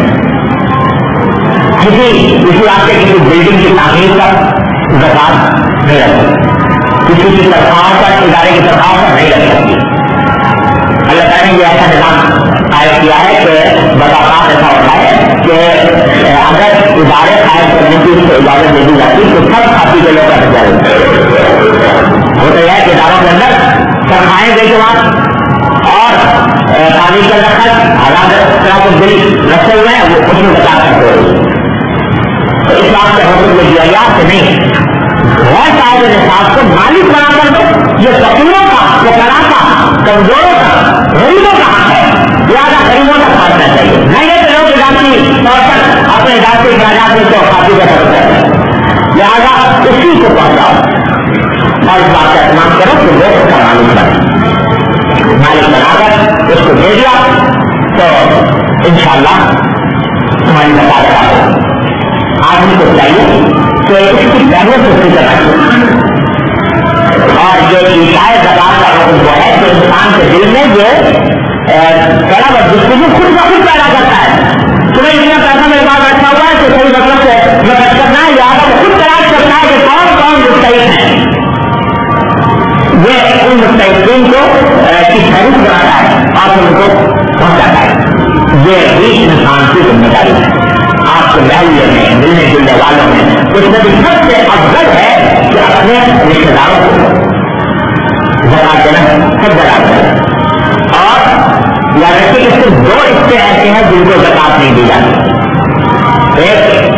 کسی اسی واسطے کسی بلڈنگ کی تعمیر پر زکات نہیں لگ سکتی، کسی کی تنخواہوں پر ادارے کی تنخواہوں پر نہیں لگ سکتی. اللہ تعالیٰ نے یہ ایسا نظام قائم کیا ہے کہ بطاقات ایسا ہوتا ہے کہ اگر ادارے قائم کرنے کی اس کو اجازت دے دی جاتی تو سب کھاتی کے لوگ رکھ جائیں. ہوتا ہے کہ اداروں کے اندر تنخواہیں دے کے بعد اور تعمیر کے اندر آزاد طرح کے بل رکھے ہوئے ہیں وہ اس میں بتا سکتے ہو. تو اس بات کا حکم یہ دیا گیا کہ نہیں غیر صاحب نصاب کو مالک بنا کر دو. یہ فقیروں کا فقراء کا کمزوروں کا غریبوں کا حق ہے، زیادہ غریبوں کا پہنچنا چاہیے. نہیں ہے کہ لوگ اضافی طور پر اپنے اضافی اخراجات میں تو کافی کا خرچ کرتے ہیں، لہٰذا اسی کو پہنچاؤ اور اس بات کا اہتمام کرو کہ وہ اس کا مالک بنے. مالک بنا کر اس کو دے دیا تو انشاءاللہ تمہاری زکات ادا ہوگی. آدمی کو چاہیے کہ اس کی پہلے سے فکر رکھے. اور یہ عیسائی زکات کا حکم وہ ہے کہ انسان کے دل میں یہ طلب اور جستجو خود بخود پیدا کرتا ہے کی फहरिस्त बनाता है और उनको पहुंचाता है। ये भी इंसान की जिम्मेदारी है। आपके महल्ले में मिलने जुलने वालों में उसमें भी सबसे अफजल है कि अपने रिश्तेदारों को ज़कात देना सब बराबर है। और याद रखिए कि सिर्फ दो रिश्ते ऐसे हैं जिनको ज़कात नहीं दी जाती। एक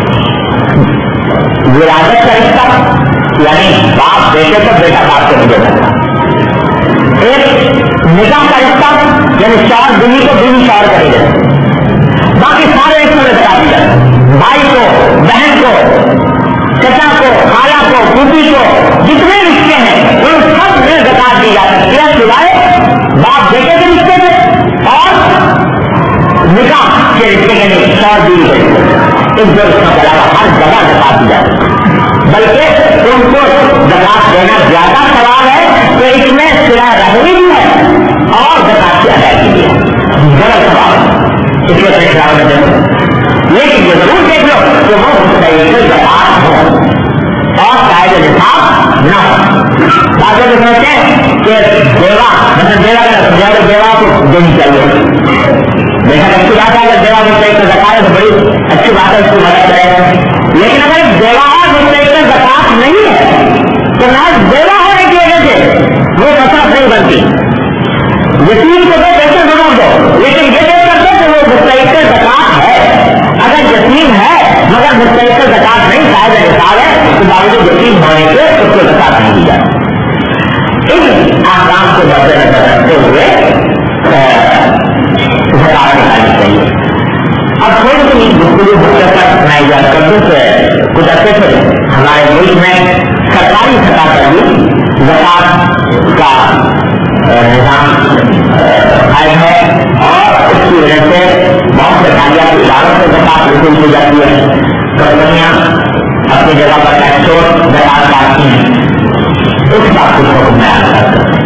विरासत का रिश्ता, यानी बाप बेटे को, बेटा बाप को नहीं दे सकता। एक निकाह का रिश्ता, यानी शौहर बीवी को, बीवी शौहर को नहीं दे सकती। बाकी सारे रिश्तों में ज़कात दी जाती है। भाई को, बहन को, चचा को, खाला को, फूफी को, जितने रिश्ते हैं उन सब में ज़कात दी जा सकती है, सिवाय बाप बेटे के रिश्ते में और निकाह के रिश्ते के नहीं, शौहर बीवी के रिश्ते। इन दो रिश्तों के अलावा हर जगह ज़कात दी जाती है। बल्कि उनको ज़कात देना ज्यादा सवाल है तो इसमें सिला रहमी भी है और ज़कात की अदायगी भी है। गलत सवाल है, इसलिए तो खिलाफ में देखो। लेकिन ये जरूर देख लो कि वो मुस्तैद ज़कात हो और शायद निसाब न हो। बात लोग सोचते हैं कि देवा मतलब देवा का देवा को देनी चाहिए। देखा अच्छी बात है, अगर देवा मुस्तैद का ज़कात है तो बड़ी अच्छी बात है, उसकी मदद करेगा। लेकिन अगर देवा मुस्तैद का ज़कात नहीं है तो ना देवा होने की वजह से वो मसरफ नहीं बनती। यतीम को तो पैसे जरूर दो, लेकिन ये नहीं करते कि वो मुस्तैद का ज़कात है। अगर यतीम है मगर मुस्तैद का ज़कात नहीं, शायद निसाब है, तो बावजूद यतीम होने के उसको ज़कात नहीं दी जाती। इन आकाम को मद्देनजर रखते हुए ज़कात निकालनी चाहिए। अब थोड़ी सी गुफ्तगू मुख्तसर मैं याद कर दूं कि कुछ अच्छे से हमारे मुल्क में सरकारी सतह पर भी ज़कात का निज़ाम कायम है और उसकी वजह से बहुत से कामयाब इदारों से ज़कात वसूल की जाती है। कंपनियां अपनी जगह पर एक्सपोर्ट ज़कात काटती हैं, उसका कुछ हुक्म बयान करते हैं।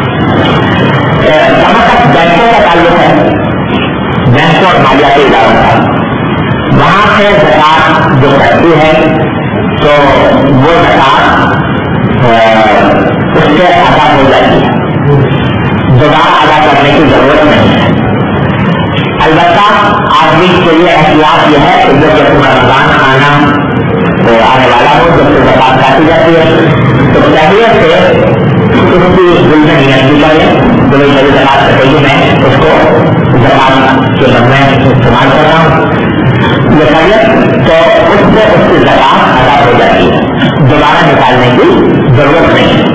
जहां तक बैंकों का ताल्लुक है, बैंकों और मालियाती इदारों का, वहां से ज़कात जो करती है तो वो ज़कात उससे अदा हो जाती है, दोबारा अदा करने की जरूरत नहीं है। अलबत्ता आदमी के लिए एहतियात यह है कि जब जब रमजान आना तो आने वाला हो, जब से ज़कात काटी जाती है तो पहले से उसकी दिल में नियत भी करें तो भाई मेरी ज़कात कटेगी, मैं उसको ज़कात के मन में इस्तेमाल कर रहा हूँ, ये करिए तो उससे उसकी ज़कात अदा हो जाती है, दोबारा निकालने की जरूरत नहीं है।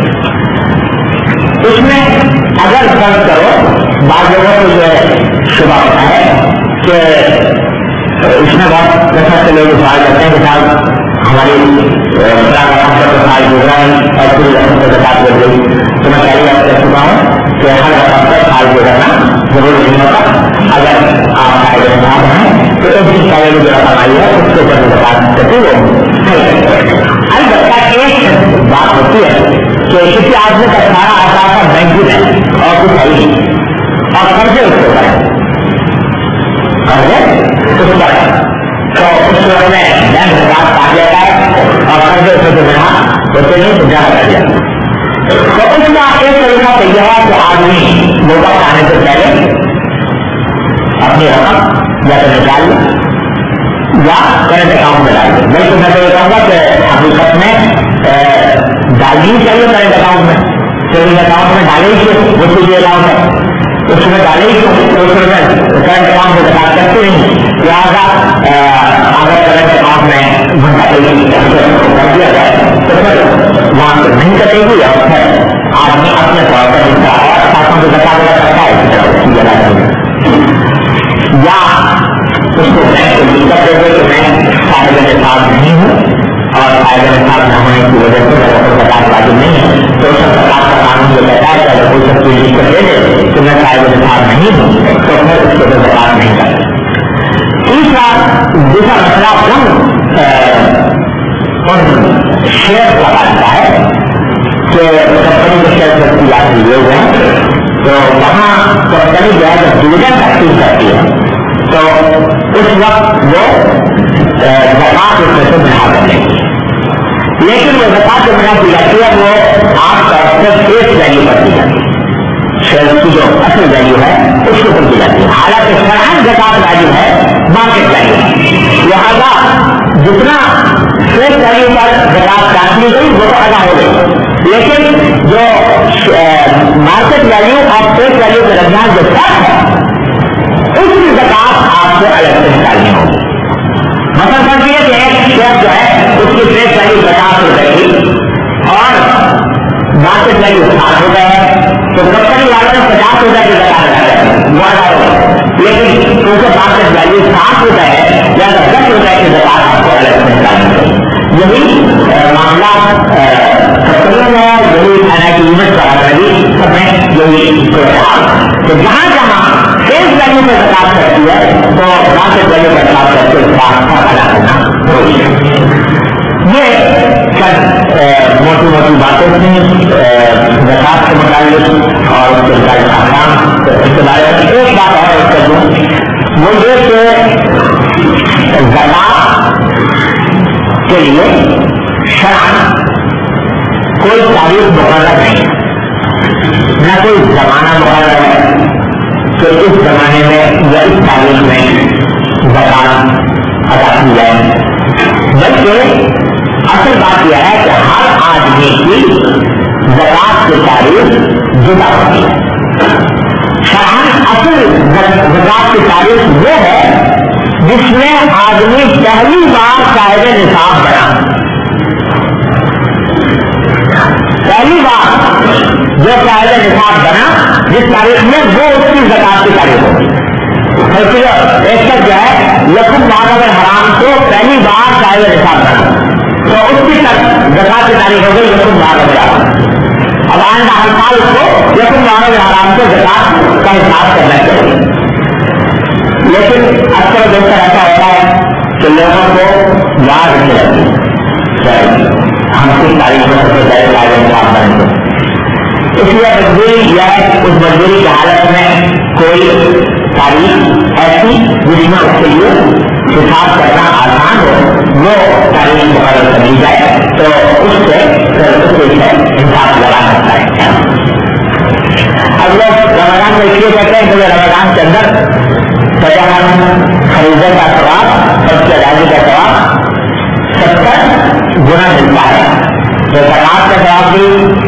इसमें अगर फर्ज करो, बाद लोगों को जो शुबा होता है कि इसमें बहुत कसरत से लोग सवाल करते हैं कि साहब हमारी साल गुजरा है और पूरी रकम से ज़कात बढ़ गई, तो मैं पहले बात कर चुका हूँ कि हर रकम पर साल गुजरना जरूरी नहीं होता। अगर आप कायदे साहब हैं तो एक दिन पहले जो रकम आई है उसके ऊपर ज़कात करते वो अलबत्ता एक बात होती है कि किसी आदमी का सारा असासा बैंकिंग है और कुछ है ही नहीं और कर्जे उसके ऊपर है, कर्जे उस पर है तो उस वक्त में बैंक ज़कात काट लेता है और कर्जे उसे जो बिना होते नहीं तो जमा कर दिया। तो उसका एक तरीका तो यह है कि आदमी मोटा खाने से पहले अपनी रकम या तो निकाल ले या करंट अकाउंट में डाल दे। बल्कि मैं तो ये कहूँगा कि हकीकत में डालनी चाहिए करंट अकाउंट में, सेविंग अकाउंट में डाले ही वो सीधी अकाउंट है उसमें डाले ही तो उसमें करंट अकाउंट में ज़कात करते नहीं। लिहाजा अगर करंट अकाउंट में घंटा पैसे कर दिया जाए तो फिर वहाँ से नहीं कटेगी और फिर आदमी अपने तौर पर इसका और खातों को ज़कात अदा करता है इसी तरह उसकी अदा करेगा या उसको बैंक को लिखकर दे दे कि मैं साहिब निसाब नहीं हूँ और साहिब निसाब न होने की वजह से मेरे ऊपर ज़कात वाजिब नहीं है, तो उसका ज़कात का कानून ये कहता है कि अगर कोई सब चीज लिखकर दे दे कि मैं साहिब निसाब नहीं हूँ तो फिर उसके ऊपर ज़कात नहीं करता। तीसरा दूसरा मसला उन उन शेयर का आता है कि कंपनी के शेयर व्यक्ति आप लिए हुए हैं तो वहाँ कंपनी जो है जब डिविडेंड तकसीम करती है तो उस वक्त वो ज़कात उसमें से बना कर लेंगे, लेकिन वो ज़कात जो बना की जाती है वो आपका फेस वैल्यू पर दी जाती है, शेयर اس کی جو اصل ویلیو ہے اس کے اوپر کی جاتی ہے. حالانکہ شرعاً زکات واجب ہے مارکیٹ ویلیو, لہٰذا جتنا فیس ویلیو پر زکات کاٹنی گئی وہ تو ادا ہو گئی, لیکن جو مارکیٹ ویلیو اور فیس ویلیو کے درمیان جو فرق ہے اس کی زکات آپ کو الگ سے نکالنی ہوگی. مثلا سمجھیے کہ ایک شیئر جو ہے اس کی فیس ویلیو پچاس روپئے کی اور مارکیٹ ویلیو ساٹھ روپئے ہے, تو کمپنی والوں نے پچاس روپئے کی زکات ادا کر وہ ادا ہوگی, لیکن کیونکہ مارکیٹ ویلیو ساٹھ روپئے ہے یا دس روپئے کی زکات آپ کو الگ سے نکالنی ہوگی. یہی معاملہ کمپنیوں میں یہی این آئی ٹی یونٹ کا بھی سب میں یہی تو جہاں جہاں فیس ویلیو پہ زکات کرتی ہے تو مارکیٹ ویلیو پہ زکات کر کے اس کا فرق ادا کرنا ہوگی. یہ سب موٹی موٹی باتیں تھیں زکات کے متعلق اور اس کے متعلق احکام اس کے بارے میں. ایک بات اور کر دوں وہ یہ کہ زکات کے لیے شرعاً کوئی تاریخ مقرر نہیں, نہ کوئی زمانہ مقرر ہے کہ اس زمانے میں یا اس تاریخ میں زکات ادا کی جائے, بلکہ اصل بات یہ ہے کہ ہر آدمی کی زکات کی تاریخ جدا ہوتی ہے. شرعاً اصل زکات کی تاریخ وہ ہے جس میں آدمی پہلی بار صاحب نصاب بنا, پہلی بار جو صاحب نصاب بنا جس تاریخ میں وہ اس کی زکات کی تاریخ ہوگی. ایک شخص جو ہے یقین معاملہ حرام کو پہلی بار صاحب نصاب بنا تو اس کی زکات کی تاریخ ہو گئی یقین معاملہ حرام. اب آئندہ ہر سال اس کو یقین معاملہ حرام کو زکات کا حساب کرنا چاہیے. لیکن اکثر دیکھتا ایسا ہوتا ہے کہ لوگوں کو یاد نہیں رہتی ہم کس تاریخ میں سب سے پہلے صاحب نصاب بنیں گے, اس لیے مجبوری یا اس مجبوری کی حالت میں کوئی تاریخ ایسی جس میں اس کے لیے حساب کرنا آسان ہو وہ تاریخ مقرر کر لی جائے تو اس سے اس سے حساب لگا سکتا ہے. اب لوگ رمضان میں اس لیے کہتے ہیں کہ رمضان کے اندر سجاوٹ خریدنے کا ثواب اور اس کی ادائیگی کا ثواب ستر گنا ملتا ہے. جو زکات کا ثواب بھی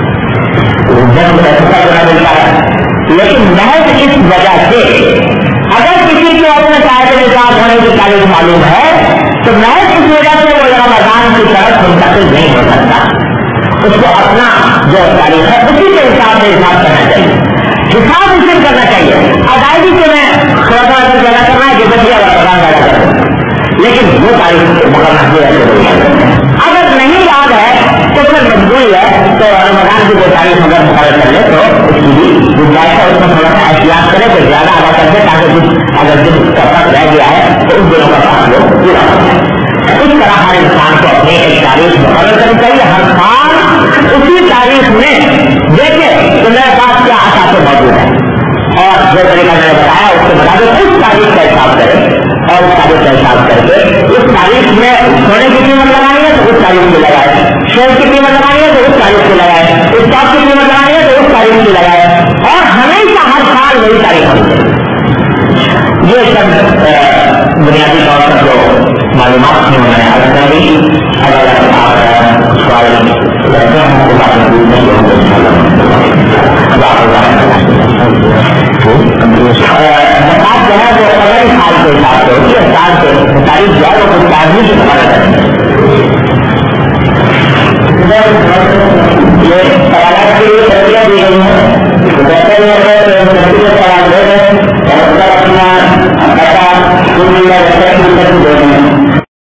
ستر گنا ملتا ہے, لیکن محض اس وجہ سے اگر کسی کو اپنے صاحب نصاب ہونے کی تاریخ معلوم ہے تو محض اس وجہ سے وہ رمضان کی طرف منتقل نہیں ہو سکتا. اس کو اپنا جو تاریخ ہے اسی کے حساب سے حساب کرنا چاہیے, حساب اسے کرنا چاہیے. ادائیگی سے میں تھوڑا تھوڑا کر پیدا کرنا ہے کہ بچیا رمضان پیدا کر دوں, لیکن وہ تاریخ مقرر کیا ہے. اگر نہیں یاد ہے تو پھر مجبوری ہے تو رمضان کی جو تاریخ اگر مقرر کر لے تو اس کی بھی گنجائش ہے, اس میں تھوڑا سا احتیاط کرے کہ زیادہ ادا کر دے تاکہ کچھ اگر دن کا فرق رہ گیا ہے تو ان دنوں کا فرق لوگ پورا ہو جائے. اس طرح ہر انسان کو اپنی ایک تاریخ مقرر کرنی چاہیے. ہر سال اسی تاریخ میں دیکھے کہ میرے پاس کیا اثاثے موجود ہیں اور جو طریقہ میں نے بتایا اس کے بتا دیں اس تاریخ کا حساب کرے اور اس تاریخ کا حساب کر کے اس تاریخ میں سونے کی قیمت لگانی ہے تو اس تاریخ کی لگائے, شیئر کی قیمت لگانی ہے تو اس تاریخ کی لگائے, اسٹاک کی قیمت لگانی ہے تو اس تاریخ کی لگائے, اور ہمیشہ ہر سال نئی تاریخ ہونی چاہیے. یہ سب بنیادی طور پر جو معلومات میں نے حاصل کر لی. اگر آپ سوال کرتے ہیں تو بات پوچھ نہیں ہوگی ان شاء اللہ. جو ہے وہ اگلے سال کے حساب سے ہوتی ہے, سال کے تاریخ جو ہے وہ کچھ آدمی سے پتا کریں گے.